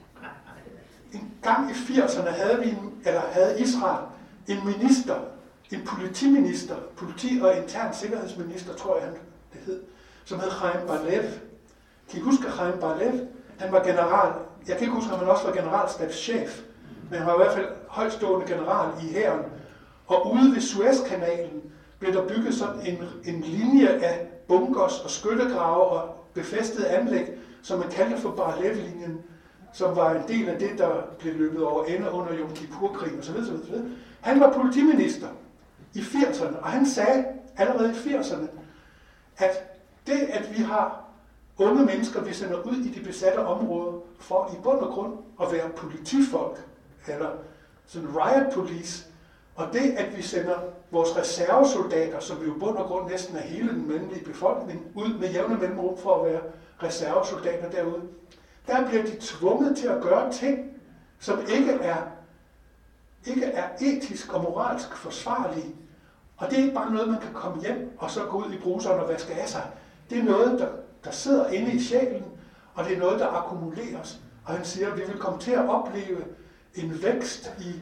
en gang i firserne havde vi, eller havde Israel en minister, en politiminister, politi- og intern sikkerhedsminister, tror jeg han det hed, som hed Chaim Bar-Lev. Kan I huske Chaim Bar-Lev? Han var general, jeg kan ikke huske, om han også var generalstabschef, men han var i hvert fald højtstående general i hæren. Og ude ved Suezkanalen blev der bygget sådan en, en linje af bunkers og skyttegrave og befæstede anlæg, som man kaldte for Bar-Lev-linjen, som var en del af det, der blev løbet over ende under Yom Kippur-krigen osv. osv. Han var politiminister i firserne, og han sagde allerede i firserne, at det, at vi har unge mennesker, vi sender ud i de besatte områder, for i bund og grund at være politifolk, eller sådan riot police, og det, at vi sender vores reservesoldater, som jo i bund og grund næsten er hele den mandlige befolkning, ud med jævne mellemrum for at være reservesoldater derude, der bliver de tvunget til at gøre ting, som ikke er, ikke er etisk og moralsk forsvarlige. Og det er ikke bare noget, man kan komme hjem og så gå ud i bruseren og vaske af sig. Det er noget, der, der sidder inde i sjælen, og det er noget, der akkumuleres. Og han siger, at vi vil komme til at opleve en vækst i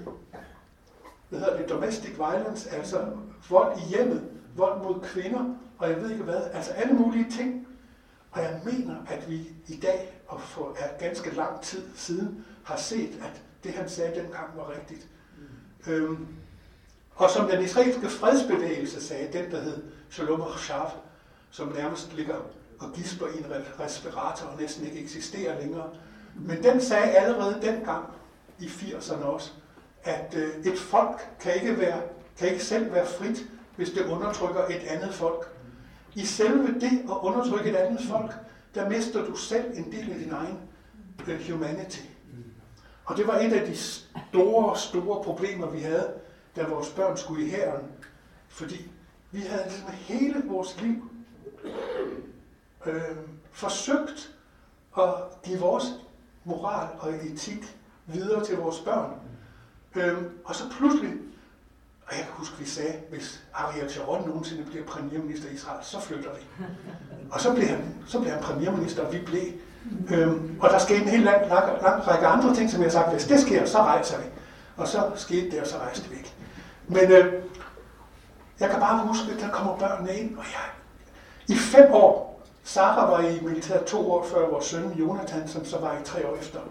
hvad hedder det, domestic violence, altså vold i hjemmet, vold mod kvinder, og jeg ved ikke hvad, altså alle mulige ting. Og jeg mener, at vi i dag, og for er ganske lang tid siden, har set, at det han sagde dengang var rigtigt. Mm. Øhm, og som den israelske fredsbevægelse sagde, den der hed Shalom Achshav, som nærmest ligger og gisper i en respirator og næsten ikke eksisterer længere. Men den sagde allerede dengang i firserne også, at øh, et folk kan ikke, være, kan ikke selv være frit, hvis det undertrykker et andet folk. I selve det at undertrykke et andet folk, der mister du selv en del af din egen uh, humanity. Og det var et af de store, store problemer, vi havde, da vores børn skulle i hæren. Fordi vi havde ligesom hele vores liv øh, forsøgt at give vores moral og etik videre til vores børn. Øh, og så pludselig, og jeg kan huske, vi sagde, hvis Ariel Sharon nogensinde bliver premierminister i Israel, så flytter vi. Og så blev han, så blev han premierminister, og vi blev. Øhm, og der skete en helt lang, lang, lang række andre ting, som jeg har sagt, hvis det sker, så rejser vi. Og så skete det, og så rejste vi ikke. Men øh, jeg kan bare huske, at der kommer børnene ind, og jeg... I fem år, Sarah var i militæret to år før vores søn Jonathan, som så var i tre år efter.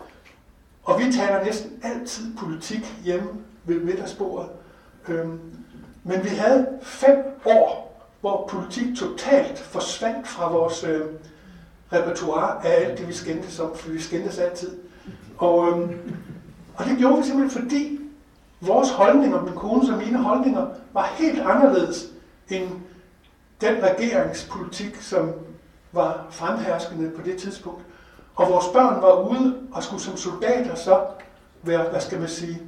Og vi taler næsten altid politik hjemme ved middagsbordet. Øhm, men vi havde fem år, hvor politik totalt forsvandt fra vores øh, repertoire af alt det, vi skændtes om, for vi skændtes altid. Og, øhm, og det gjorde vi simpelthen, fordi vores holdninger, min kones og mine holdninger, var helt anderledes end den regeringspolitik, som var fremherskende på det tidspunkt. Og vores børn var ude og skulle som soldater så være, hvad skal man sige,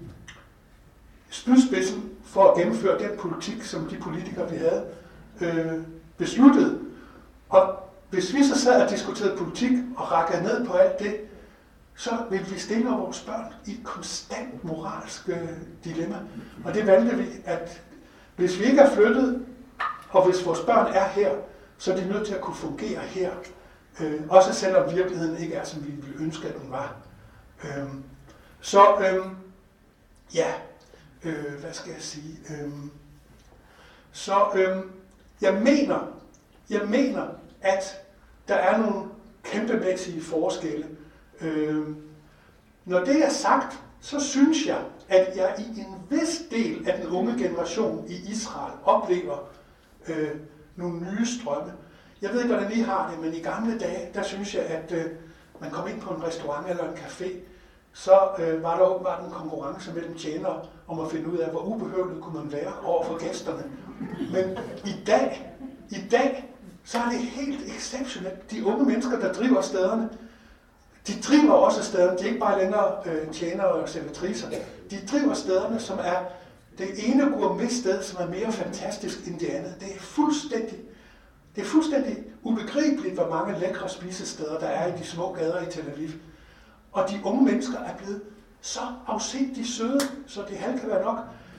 spydspidsen for at gennemføre den politik, som de politikere, vi havde, øh, besluttede. Og hvis vi så sad og diskuterede politik og rakkede ned på alt det, så ville vi stille vores børn i et konstant moralsk øh, dilemma. Og det valgte vi, at hvis vi ikke er flyttet, og hvis vores børn er her, så er de nødt til at kunne fungere her. Øh, også selvom virkeligheden ikke er, som vi ville ønske, at den var. Øh, så øh, ja, øh, hvad skal jeg sige? Øh, så øh, jeg mener, jeg mener, at der er nogle kæmpemæssige forskelle. Øh, når det er sagt, så synes jeg, at jeg i en vis del af den unge generation i Israel oplever øh, nogle nye strømme. Jeg ved ikke, hvordan I har det, men i gamle dage, der synes jeg, at øh, man kom ind på en restaurant eller en café, så øh, var der åbenbart en konkurrence mellem tjenere om at finde ud af, hvor ubehøvlet kunne man være over for gæsterne. Men i dag, i dag, så er det helt exceptionelt. De unge mennesker, der driver stederne, de driver også stederne. De er ikke bare længere øh, tjenere og servitricer. De driver stederne, som er det ene gourmet-sted, som er mere fantastisk end det andet. Det er fuldstændig, det er fuldstændig ubegribeligt, hvor mange lækre spisesteder der er i de små gader i Tel Aviv. Og de unge mennesker er blevet så afsindigt søde, så det halv kan være nok.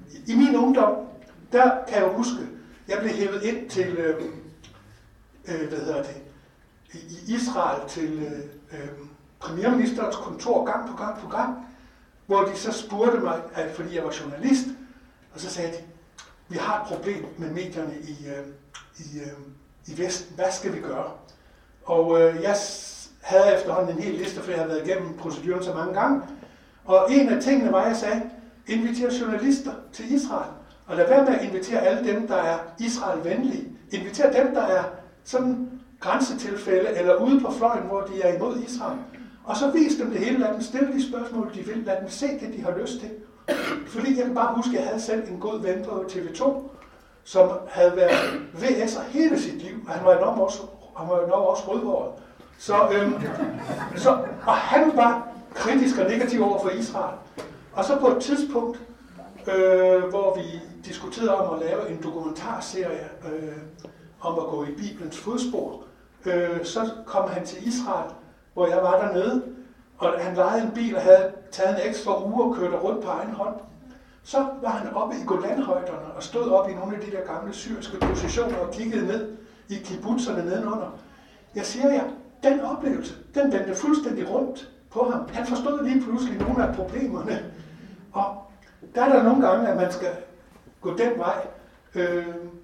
i min ungdom, der kan jeg huske, jeg blev hævet ind til, øh, øh, hvad hedder det, i Israel til øh, øh, premierministerens kontor gang på gang på gang, hvor de så spurgte mig, at, fordi jeg var journalist, og så sagde de, vi har et problem med medierne i, øh, i, øh, i Vesten, hvad skal vi gøre? Og øh, jeg havde efterhånden en hel liste, for jeg havde været igennem proceduren så mange gange, og en af tingene var, at jeg sagde, inviter journalister til Israel, og lad være med at invitere alle dem, der er Israel-venlige. Inviter dem, der er sådan grænsetilfælde, eller ude på fløjen, hvor de er imod Israel. Og så vis dem det hele, lad dem stille de spørgsmål, de vil, lad dem se det, de har lyst til. Fordi jeg kan bare huske, at jeg havde selv en god ven på T V to, som havde været V S'er hele sit liv, og han var enormt også, han var enormt også rødhåret. Så, øhm, så, og han var kritisk og negativ over for Israel. Og så på et tidspunkt, øh, hvor vi diskuterede om at lave en dokumentarserie øh, om at gå i Bibelens fodspor, øh, så kom han til Israel, hvor jeg var dernede, og han lejede en bil og havde taget en ekstra uge og kørte rundt på egen hånd. Så var han oppe i Golanhøjderne og stod op i nogle af de der gamle syriske positioner og kiggede ned i kibbutzerne nedenunder. Jeg siger jer, den oplevelse, den vendte fuldstændig rundt på ham. Han forstod lige pludselig nogle af problemerne. Og der er der nogle gange, at man skal gå den vej. Øh,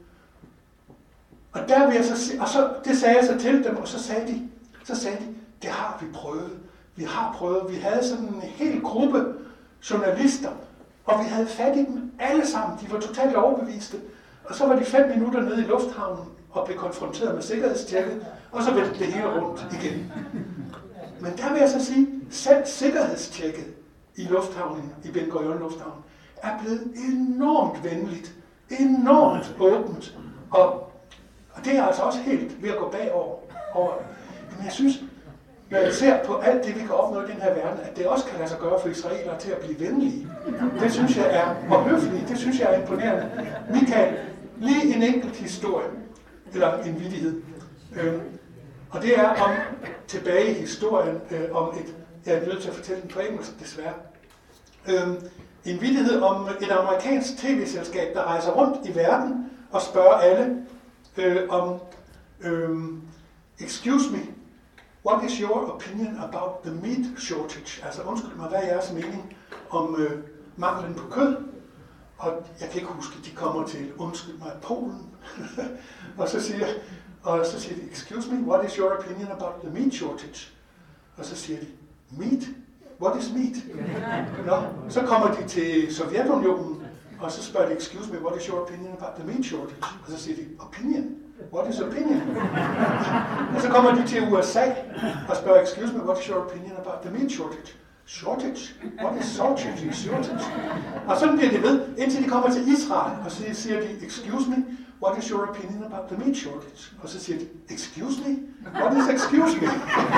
og der vil jeg så sige, og så, det sagde jeg så til dem, og så sagde de, så sagde de, det har vi prøvet. Vi har prøvet. Vi havde sådan en hel gruppe journalister, og vi havde fat i dem alle sammen. De var totalt overbeviste. Og så var de fem minutter nede i lufthavnen og blev konfronteret med sikkerhedstjekket, og så vendte det hele rundt igen. Men der vil jeg så sige, selv sikkerhedstjekket i lufthavnen, i Ben Gurion lufthavn, er blevet enormt venligt, enormt åbent, og, og det er altså også helt ved at gå bagover. Over. Men jeg synes, når jeg ser på alt det, vi kan opnå i den her verden, at det også kan lade sig gøre for israelere til at blive venlige. Det synes jeg er, og høflige, det synes jeg er imponerende. Michael, lige en enkelt historie, eller en vittighed. Øhm, og det er om, tilbage i historien, øh, om et, jeg er nødt til at fortælle den på engelsk, desværre. Øhm, en vittighed om et amerikansk tv-selskab, der rejser rundt i verden og spørger alle øh, om, øh, excuse me, what is your opinion about the meat shortage? Altså undskyld mig, hvad er jeres mening om øh, manglen på kød? Og jeg kan ikke huske, de kommer til, undskyld mig, Polen. og, så siger, og så siger de, excuse me, what is your opinion about the meat shortage? Og så siger de, meat? What is meat? Nå, så kommer de til Sovjetunionen, og så spørger de, excuse me, what is your opinion about the meat shortage? Og så siger de, opinion? What is opinion? og så kommer de til U S A og spørger, excuse me, what is your opinion about the meat shortage? Shortage? What is shortage? Shortage? Og sådan bliver det ved, indtil de kommer til Israel, og så siger de, excuse me, what is your opinion about the meat shortage? Og så siger de, excuse me? What is excuse me?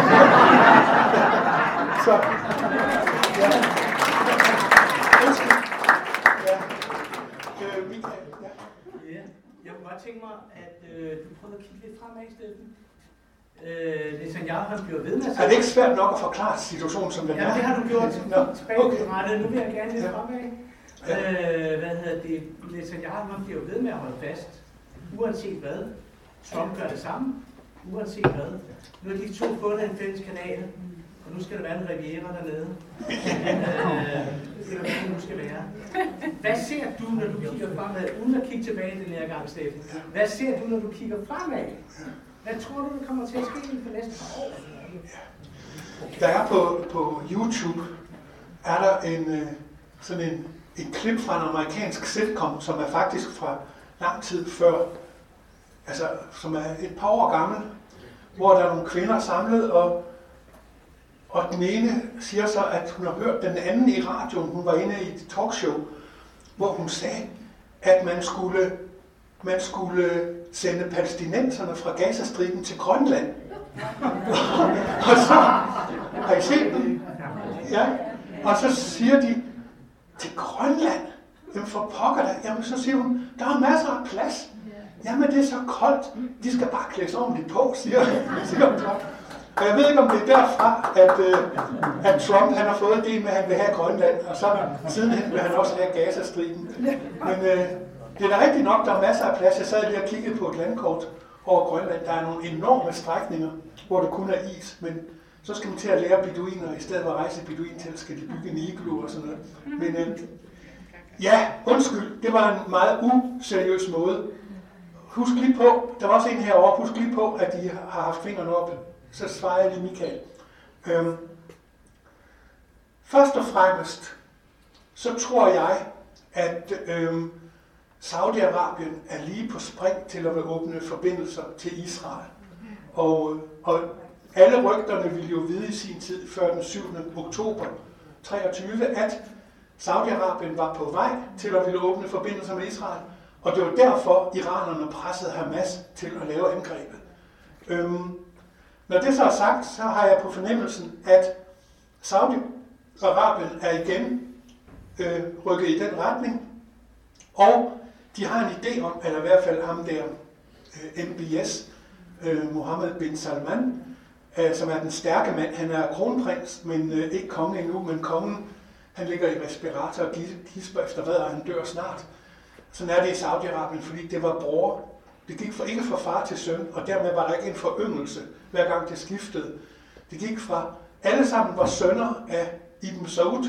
så, ja. ja. Øh, Michael, ja. Ja, jeg kunne godt tænke mig, at øh, du prøvede at kigge lidt fremad, Steffen. Øh, Netanyahu har gjort ved med sig. Er det ikke svært nok at forklare situationen, som den ja, er? Ja, det har du gjort. Nå, okay. Nu vil jeg gerne lidt ja. fremad. Ja. Øh, hvad hedder det? Netanyahu han bliver ved med at holde fast. Uanset hvad. Trump gør det samme. Uanset hvad. Nu har de to fundet en fælles kanal. Og nu skal der være en Riviera dernede. øh, eller hvad det nu skal være. Hvad ser du, når du kigger fremad, uden at kigge tilbage den her gang, Steffen? Hvad ser du, når du kigger fremad? Hvad tror du, der kommer til at ske for næste år? Der er på, på YouTube, er der en, sådan en, en klip fra en amerikansk sitcom, som er faktisk fra lang tid før, altså som er et par år gammel, hvor der er nogle kvinder samlet, og Og den ene siger så, at hun har hørt den anden i radioen, hun var inde i et talkshow, hvor hun sagde, at man skulle, man skulle sende palæstinenserne fra Gazastriben til Grønland. og så, har I set den? Ja, og så siger de, til Grønland? Jamen for pokker da. Jamen så siger hun, der er masser af plads. Jamen det er så koldt, de skal bare klædes ordentligt på, siger, siger hun så. Og jeg ved ikke, om det er derfra, at, øh, at Trump han har fået det med, at han vil have Grønland, og så sidenhen vil han også have Gazastriben. Men øh, det er da rigtigt nok, der er masser af plads. Jeg sad lige og kiggede på et landkort over Grønland. Der er nogle enorme strækninger, hvor det kun er is, men så skal man til at lære beduiner. I stedet for at rejse i beduin til, skal de bygge en iglo og sådan noget. Men øh, ja, undskyld, det var en meget useriøs måde. Husk lige på, der var også en herovre, husk lige på, at de har haft fingrene oppe. Så svarer jeg lige Michael. Øhm, først og fremmest, så tror jeg, at øhm, Saudi-Arabien er lige på spring til at åbne forbindelser til Israel. Og, og alle rygterne ville jo vide i sin tid, før den syvende oktober treogtyve, at Saudi-Arabien var på vej til at ville åbne forbindelser med Israel. Og det var derfor, iranerne pressede Hamas til at lave angrebet. Øhm, når det så er sagt, så har jeg på fornemmelsen, at Saudi-Arabien er igen øh, rykket i den retning, og de har en idé om, eller i hvert fald ham der, øh, M B S, øh, Mohammed bin Salman, øh, som er den stærke mand. Han er kronprins, men øh, ikke konge endnu, men kongen, han ligger i respirator og gisper efter hvad, og han dør snart. Sådan er det i Saudi-Arabien, fordi det var bror. Det gik fra, ikke fra far til søn, og dermed var der ikke en foryngelse, hver gang det skiftede. Det gik fra, alle sammen var sønner af Ibn Saud,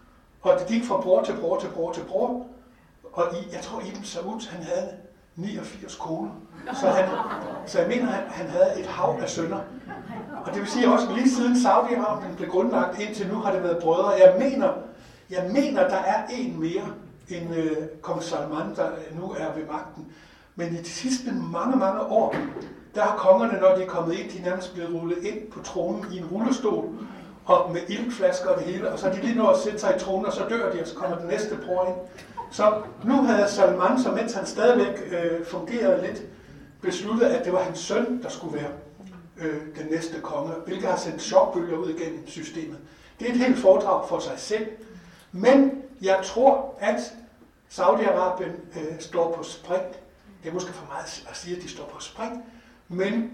og det gik fra bror til bror til bror til bror. Og i, jeg tror, Ibn Saud, han havde niogfirs koner. Så, han, så jeg mener, han, han havde et hav af sønner. Og det vil sige også, lige siden Saudi-Arabien blev grundlagt, indtil nu har det været brødre. Jeg mener, jeg mener der er en mere end øh, kong Salman, der nu er ved magten. Men i de sidste mange, mange år, der har kongerne, når de er kommet ind, de er nærmest blevet rullet ind på tronen i en rullestol, og med iltflasker og det hele, og så er de lige nået at sætte sig i tronen, og så dør de, og så kommer den næste bror ind. Så nu havde Salman, så mens han stadigvæk øh, fungerede lidt, besluttet, at det var hans søn, der skulle være øh, den næste konge, hvilket har sendt chokbølger ud igennem systemet. Det er et helt foredrag for sig selv. Men jeg tror, at Saudi-Arabien øh, står på spring. Det er måske for meget at sige, at de står på spring, men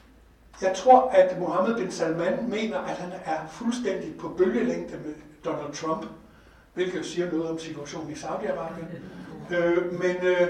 jeg tror, at Mohammed bin Salman mener, at han er fuldstændig på bølgelængde med Donald Trump, hvilket jo siger noget om situationen i Saudi-Arabien. Øh, men øh,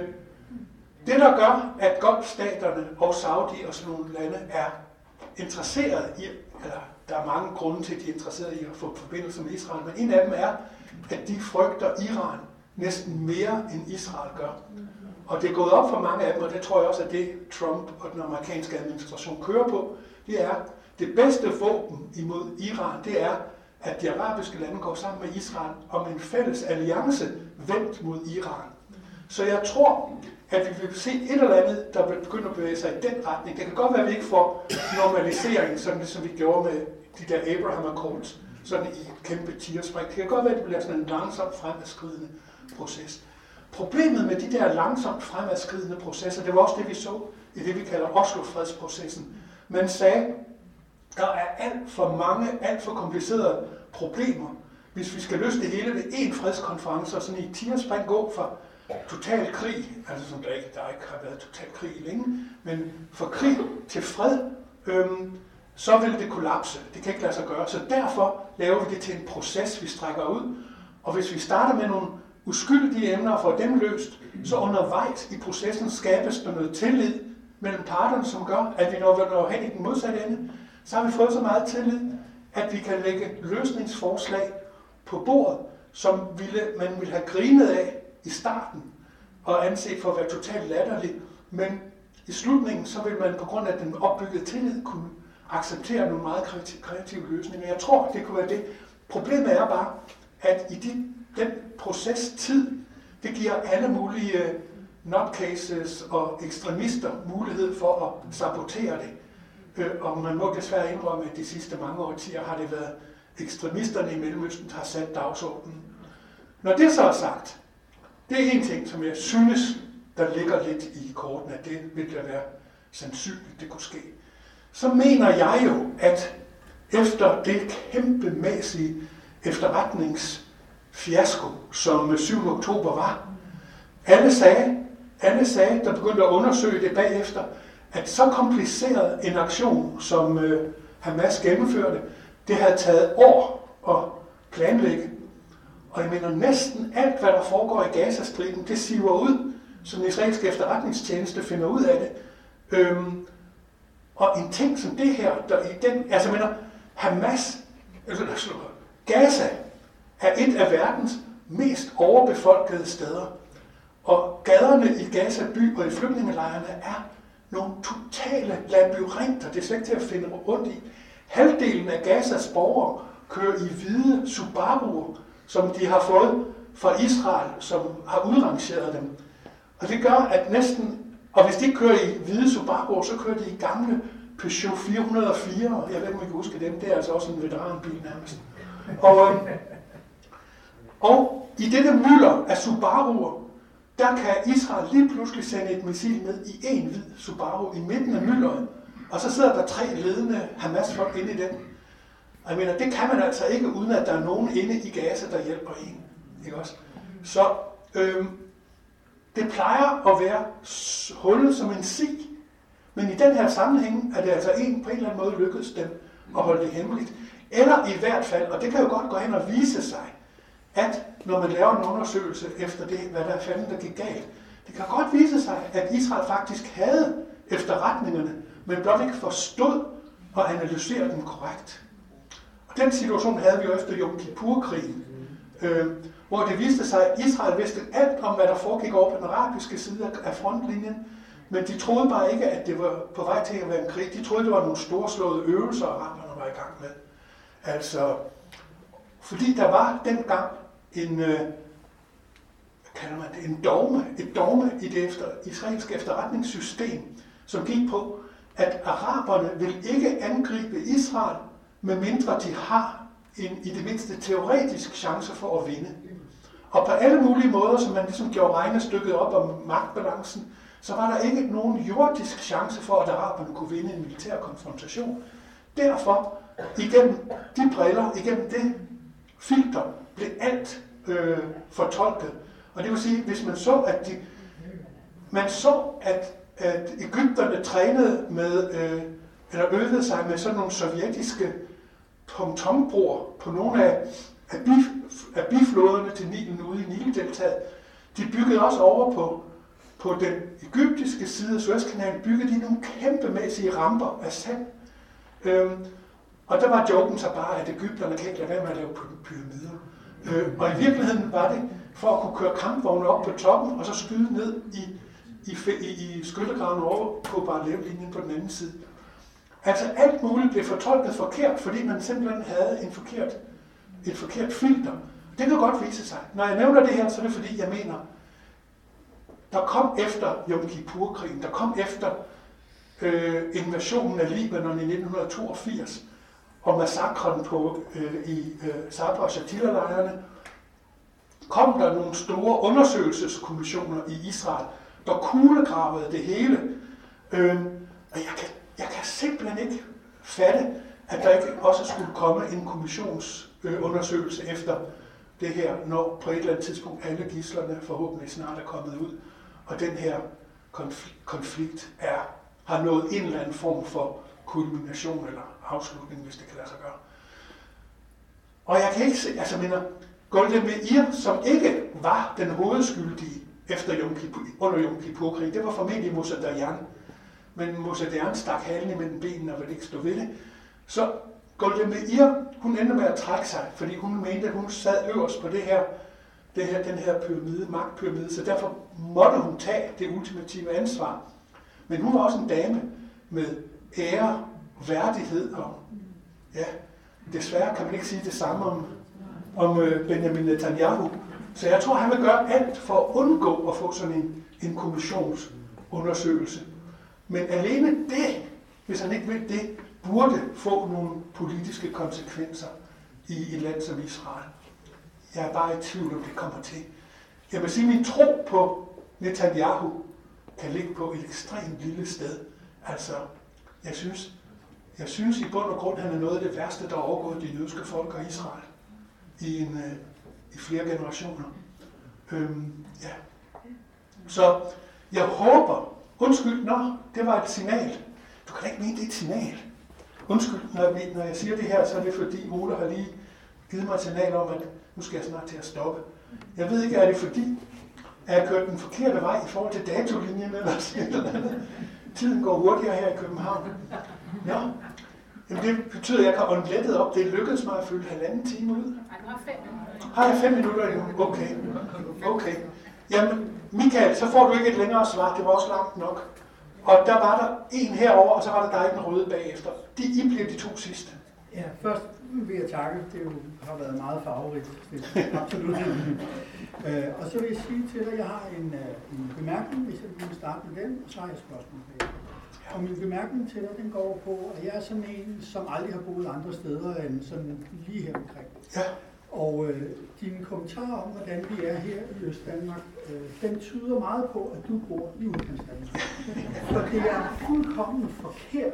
det, der gør, at golfstaterne og Saudi og sådan nogle lande er interesseret i, eller der er mange grunde til, at de er interesseret i at få forbindelse med Israel, men en af dem er, at de frygter Iran næsten mere, end Israel gør. Og det er gået op for mange af dem, og det tror jeg også, at det Trump og den amerikanske administration kører på, det er, det bedste våben imod Iran, det er, at de arabiske lande går sammen med Israel om en fælles alliance vendt mod Iran. Så jeg tror, at vi vil se et eller andet, der vil begynde at bevæge sig i den retning. Det kan godt være, at vi ikke får normalisering, sådan som vi gjorde med de der Abraham Accords, sådan i et kæmpe tigerspring. Det kan godt være, at det bliver sådan en langsomt fremadskridende proces. Problemet med de der langsomt fremadskridende processer, det var også det, vi så i det, vi kalder Oslo-fredsprocessen. Man sagde, der er alt for mange, alt for komplicerede problemer, hvis vi skal løse det hele ved én fredskonference, og sådan i tigerspring gå fra total krig, altså som der ikke, der ikke har været total krig længe, men fra krig til fred, øhm, så vil det kollapse. Det kan ikke lade sig gøre. Så derfor laver vi det til en proces, vi strækker ud. Og hvis vi starter med nogle uskyldige emner og får dem løst, så undervejs i processen skabes der noget tillid mellem parterne, som gør, at vi når hen i den modsatte ende, så har vi fået så meget tillid, at vi kan lægge løsningsforslag på bordet, som ville, man ville have grinet af i starten og anset for at være totalt latterlig, men i slutningen så vil man på grund af den opbyggede tillid kunne acceptere nogle meget kreative løsninger. Jeg tror, det kunne være det. Problemet er bare, at i de, den procestid, det giver alle mulige nutcases og ekstremister mulighed for at sabotere det. Og man må desværre indrømme, at de sidste mange årtier har det været ekstremisterne i Mellemøsten, der har sat dagsordenen. Når det så er sagt, det er en ting, som jeg synes, der ligger lidt i korten, at det vil der være sandsynligt, det kunne ske. Så mener jeg jo, at efter det kæmpemæssige efterretningsfiasko, som syvende oktober var, alle sagde, alle sagde, der begyndte at undersøge det bagefter, at så kompliceret en aktion, som øh, Hamas gennemførte, det havde taget år at planlægge. Og jeg mener, næsten alt, hvad der foregår i Gazastriben, det siver ud, som den israelske efterretningstjeneste finder ud af det. Øhm, og en ting som det her, der i den, altså jeg mener, Hamas, altså Gaza, er et af verdens mest overbefolkede steder. Og gaderne i Gaza by og i flygtningelejrene er nogle totale labyrinter. Det er slet ikke til at finde rundt i. Halvdelen af Gazas borgere kører i hvide Subaruer, som de har fået fra Israel, som har udrangeret dem. Og det gør, at næsten, og hvis de ikke kører i hvide Subaruer, så kører de i gamle Peugeot fire hundrede og fire. Jeg ved ikke, om I kan huske dem. Det er altså også en veteranbil nærmest. Og, og i dette mylder af Subaruer, der kan Israel lige pludselig sende et missil ned i en hvid Subaru i midten af mylderet, og så sidder der tre ledende Hamas-folk inde i den. Og jeg mener, det kan man altså ikke, uden at der er nogen inde i Gaza, der hjælper en. Ikke også? Så øhm, det plejer at være hullet som en sig, men i den her sammenhæng er det altså en, på en eller anden måde lykkedes dem at holde det hemmeligt. Eller i hvert fald, og det kan jo godt gå hen og vise sig, at når man laver en undersøgelse efter det, hvad der er fanden, der gik galt, det kan godt vise sig, at Israel faktisk havde efterretningerne, men blot ikke forstod og analyserede dem korrekt. Og den situation havde vi jo efter Yom Kippur-krigen, øh, hvor det viste sig, at Israel vidste alt om, hvad der foregik over på den arabiske side af frontlinjen, men de troede bare ikke, at det var på vej til at være en krig. De troede, det var nogle storslåede øvelser, araberne var i gang med. Altså, fordi der var dengang en, øh, hvad kalder man det, en dogme, et dogme i det efter, israelske efterretningssystem, som gik på, at araberne vil ikke angribe Israel, medmindre de har en i det mindste teoretisk chance for at vinde. Og på alle mulige måder, som man ligesom gjorde regnestykket op om magtbalancen, så var der ikke nogen jordisk chance for, at araberne kunne vinde en militær konfrontation. Derfor, igennem de briller, igennem det filter, blev alt øh, fortolket. Og det vil sige, hvis man så, at de, man så, at, at egypterne trænede med, øh, eller øvede sig med sådan nogle sovjetiske pontonbroer på nogle af, af, bif, af bifloderne til Nilen ude i Nildeltaet, de byggede også over på, på den egyptiske side af Suezkanalen, byggede de nogle kæmpemæssige ramper af sand. Øhm, og der var joken så bare, at egypterne kan ikke lade være med at lave pyramider. Øh, og i virkeligheden var det for at kunne køre kampvogne op på toppen, og så skyde ned i, i, i, i skyttegraven over på parallellinjen på den anden side. Altså alt muligt blev fortolket forkert, fordi man simpelthen havde en forkert, et forkert filter. Det kan godt vise sig. Når jeg nævner det her, så er det fordi, jeg mener, der kom efter Yom Kippur-krigen, der kom efter øh, invasionen af Libanon i nitten toogfirs, og massakren på, øh, i øh, Sabra og Shatila-lejrene, kom der nogle store undersøgelseskommissioner i Israel, der kuglegravede det hele. Øh, og jeg kan, jeg kan simpelthen ikke fatte, at der ikke også skulle komme en kommissionsundersøgelse øh, efter det her, når på et eller andet tidspunkt alle gidslerne forhåbentlig snart er kommet ud, og den her konflikt, konflikt er, har nået en eller anden form for kulmination eller afslutning, hvis det kan lade sig gøre. Og jeg kan ikke se, altså mener, Golda Meir, som ikke var den hovedskyldige efter Yom Kippur, under Yom Kippur-krigen, det var formentlig Moshe Dayan, men Moshe Dayan stak halen imellem benene og ville ikke stå ved det. Så Golda Meir, hun endte med at trække sig, fordi hun mente, at hun sad øverst på det her, det her, den her pyramide, magtpyramide, så derfor måtte hun tage det ultimative ansvar. Men hun var også en dame med ære, værdighed og ja, desværre kan man ikke sige det samme om, om Benjamin Netanyahu. Så jeg tror, han vil gøre alt for at undgå at få sådan en, en kommissionsundersøgelse. Men alene det, hvis han ikke vil det, burde få nogle politiske konsekvenser i et land som Israel. Jeg er bare i tvivl, om det kommer til. Jeg vil sige, at min tro på Netanyahu kan ligge på et ekstremt lille sted. Altså, jeg synes, jeg synes i bund og grund, at han er noget af det værste, der er overgået de jødiske folk og Israel i, en, øh, i flere generationer. Øhm, ja. Så jeg håber, undskyld, nå, det var et signal. Du kan da ikke mene, det er et signal. undskyld, når, vi, når jeg siger det her, så er det fordi Ole har lige givet mig et signal om, at nu skal jeg snart til at stoppe. Jeg ved ikke, er det fordi, at jeg kørt den forkerte vej i forhold til datolinjen eller sådan et eller andet. Tiden går hurtigere her i København. Ja. Jamen, det betyder, at jeg kan ånde lettet op. Det lykkedes mig at fylde halvanden time ud. Har jeg fem minutter endnu? Okay. Okay. Jamen, Michael, så får du ikke et længere svar. Det var også langt nok. Og der var der en herover, og så var der dig den røde bagefter. De, I bliver de to sidste. Ja, først vil jeg takke. Det jo har været meget farverigt. Absolut. øh, og så vil jeg sige til dig, at jeg har en, en bemærkning, hvis jeg vil starte med den, og så har jeg et spørgsmål bagefter. Og min bemærkning til dig, den går på, at jeg er sådan en, som aldrig har boet andre steder end sådan lige her omkring. Ja. Og øh, dine kommentarer om, hvordan vi er her i Østdanmark, øh, den tyder meget på, at du bor i Udkantsdanmark. For det er fuldkommen forkert,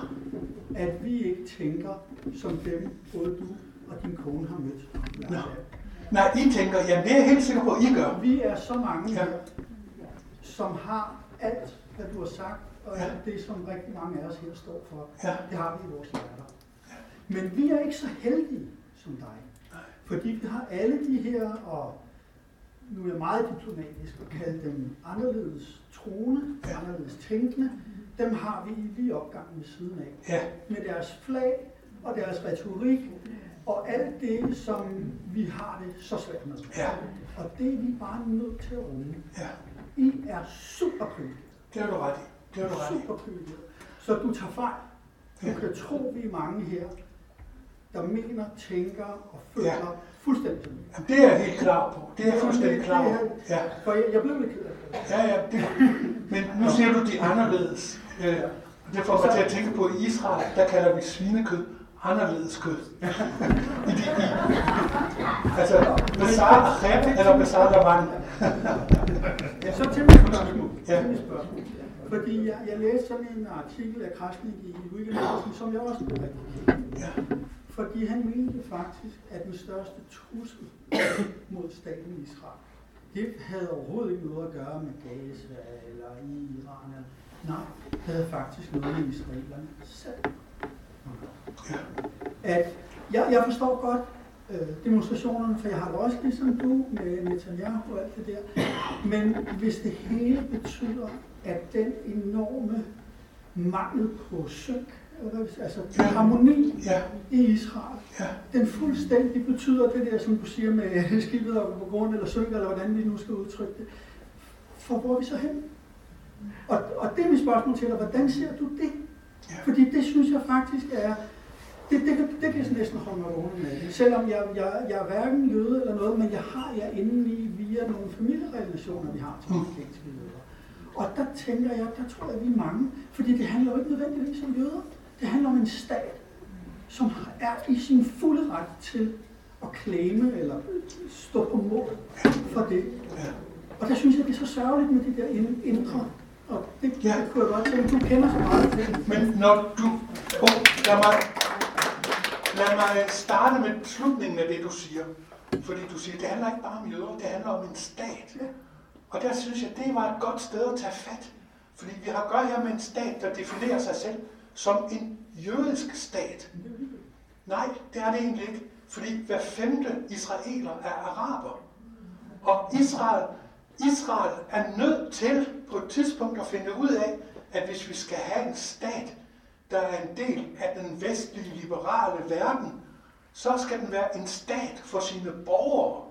at vi ikke tænker som dem, både du og din kone har mødt. Nå. Nej, I tænker, jamen det er jeg helt sikker på, at I gør. Vi er så mange ja. her, som har alt, hvad du har sagt, og ja. alt det, som rigtig mange af os her står for. Ja. Det har vi i vores hjerter. Ja. Men vi er ikke så heldige som dig. Fordi vi har alle de her, og nu er jeg meget diplomatisk at kalde dem anderledes troende, ja. anderledes tænkende, dem har vi lige opgangen ved siden af. Ja. Med deres flag og deres retorik og alt det, som vi har det så svært med. Ja. Og det er vi bare nødt til at rumme. Ja. I er super privilegeret. Det er du ret i. Det er du ret i. Super privilegeret. Så du tager fejl. Du ja. kan tro, vi er mange her, der mener, tænker og føler ja. fuldstændig. Jamen, det er jeg helt klar på. Det er jeg fuldstændig klar på. Ja. For jeg, jeg blev lidt ked af det. Ja, ja. Det, men nu siger du de anderledes. Øh, det får mig til at tænke på, at i Israel, der kalder vi svinekød anderledes kød. I de, i, altså, Besar Achem eller Besar Lavan. Ja, så til mit spørgsmål. Ja. Fordi jeg, jeg læste sådan en artikel af Krasnik i Weekendavisen, som jeg også blev rigtig ked af. Ja. Fordi han mente faktisk, at den største trussel mod staten Israel, det havde overhovedet ikke noget at gøre med Gaza eller i Iran. Nej, det havde faktisk noget med israelerne selv. At jeg, jeg forstår godt øh, demonstrationerne, for jeg har det også ligesom du med Netanyahu og alt det der. Men hvis det hele betyder, at den enorme mangel på synk, altså ja. harmoni ja. i Israel, ja. den fuldstændig betyder det der, som du siger med skibet op på grund eller synk, eller hvordan vi nu skal udtrykke det. For hvor er vi så hen? Og, og det er mit spørgsmål til dig, hvordan ser du det? Ja. Fordi det synes jeg faktisk er, det, det, det, det kan jeg næsten holde mig vågen med. Selvom jeg, jeg, jeg er hverken jøde eller noget, men jeg har jer inde i via nogle familierelationer, vi har til muslimske jøder. Og der tænker jeg, der tror jeg, vi er mange, fordi det handler jo ikke nødvendigvis om jøder. Det handler om en stat, som er i sin fulde ret til at claime eller stå på mål for det. Og der synes jeg, det er så sørgeligt med det der indre. Og det ja. kunne jeg godt tænke, du kender så meget til det. Men når du... Oh, lad, mig, lad mig starte med slutningen af det, du siger. Fordi du siger, det handler ikke bare om jøder, det handler om en stat. Ja. Og der synes jeg, det var et godt sted at tage fat. Fordi vi har at gøre her med en stat, der definerer sig selv som en jødisk stat. Nej, det er det egentlig ikke. Fordi hver femte israeler er araber. Og Israel, Israel er nødt til på et tidspunkt at finde ud af, at hvis vi skal have en stat, der er en del af den vestlige liberale verden, så skal den være en stat for sine borgere.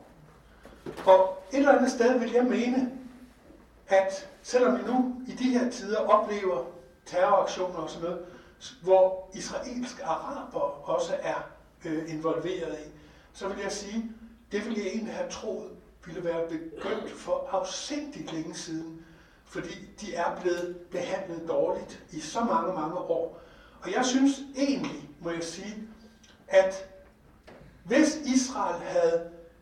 Og et eller andet sted vil jeg mene, at selvom vi nu i de her tider oplever terroraktioner og sådan noget, hvor israelske araber også er øh, involveret i, så vil jeg sige, det ville jeg egentlig have troet ville være begyndt for afsindigt længe siden, fordi de er blevet behandlet dårligt i så mange, mange år. Og jeg synes egentlig, må jeg sige, at hvis Israel havde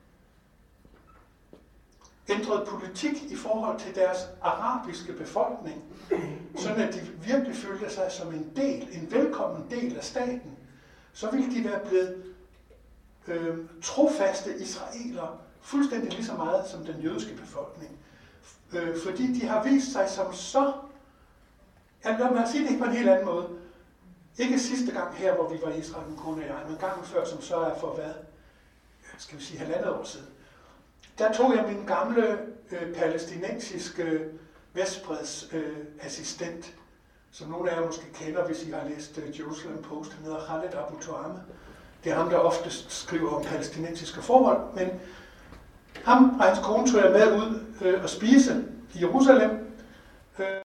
ændret politik i forhold til deres arabiske befolkning, sådan at de virkelig følte sig som en del, en velkommen del af staten, så ville de være blevet øh, trofaste israelere, fuldstændig lige så meget som den jødiske befolkning. Øh, fordi de har vist sig som så, ja, lad mig sige det på en helt anden måde, Ikke sidste gang her, hvor vi var i Israel, min kone og jeg, men gangen før, som så er for hvad, skal vi sige, halvandet år siden. Der tog jeg min gamle øh, palæstinensiske Vestbreds øh, assistent, som nogle af jer måske kender, hvis I har læst uh, Jerusalem Post. Han hedder Khaled Abu Tuame. Det er ham, der oftest skriver om palæstinensiske forhold, men ham og hans kone tog jeg med ud øh, og spise i Jerusalem. Øh,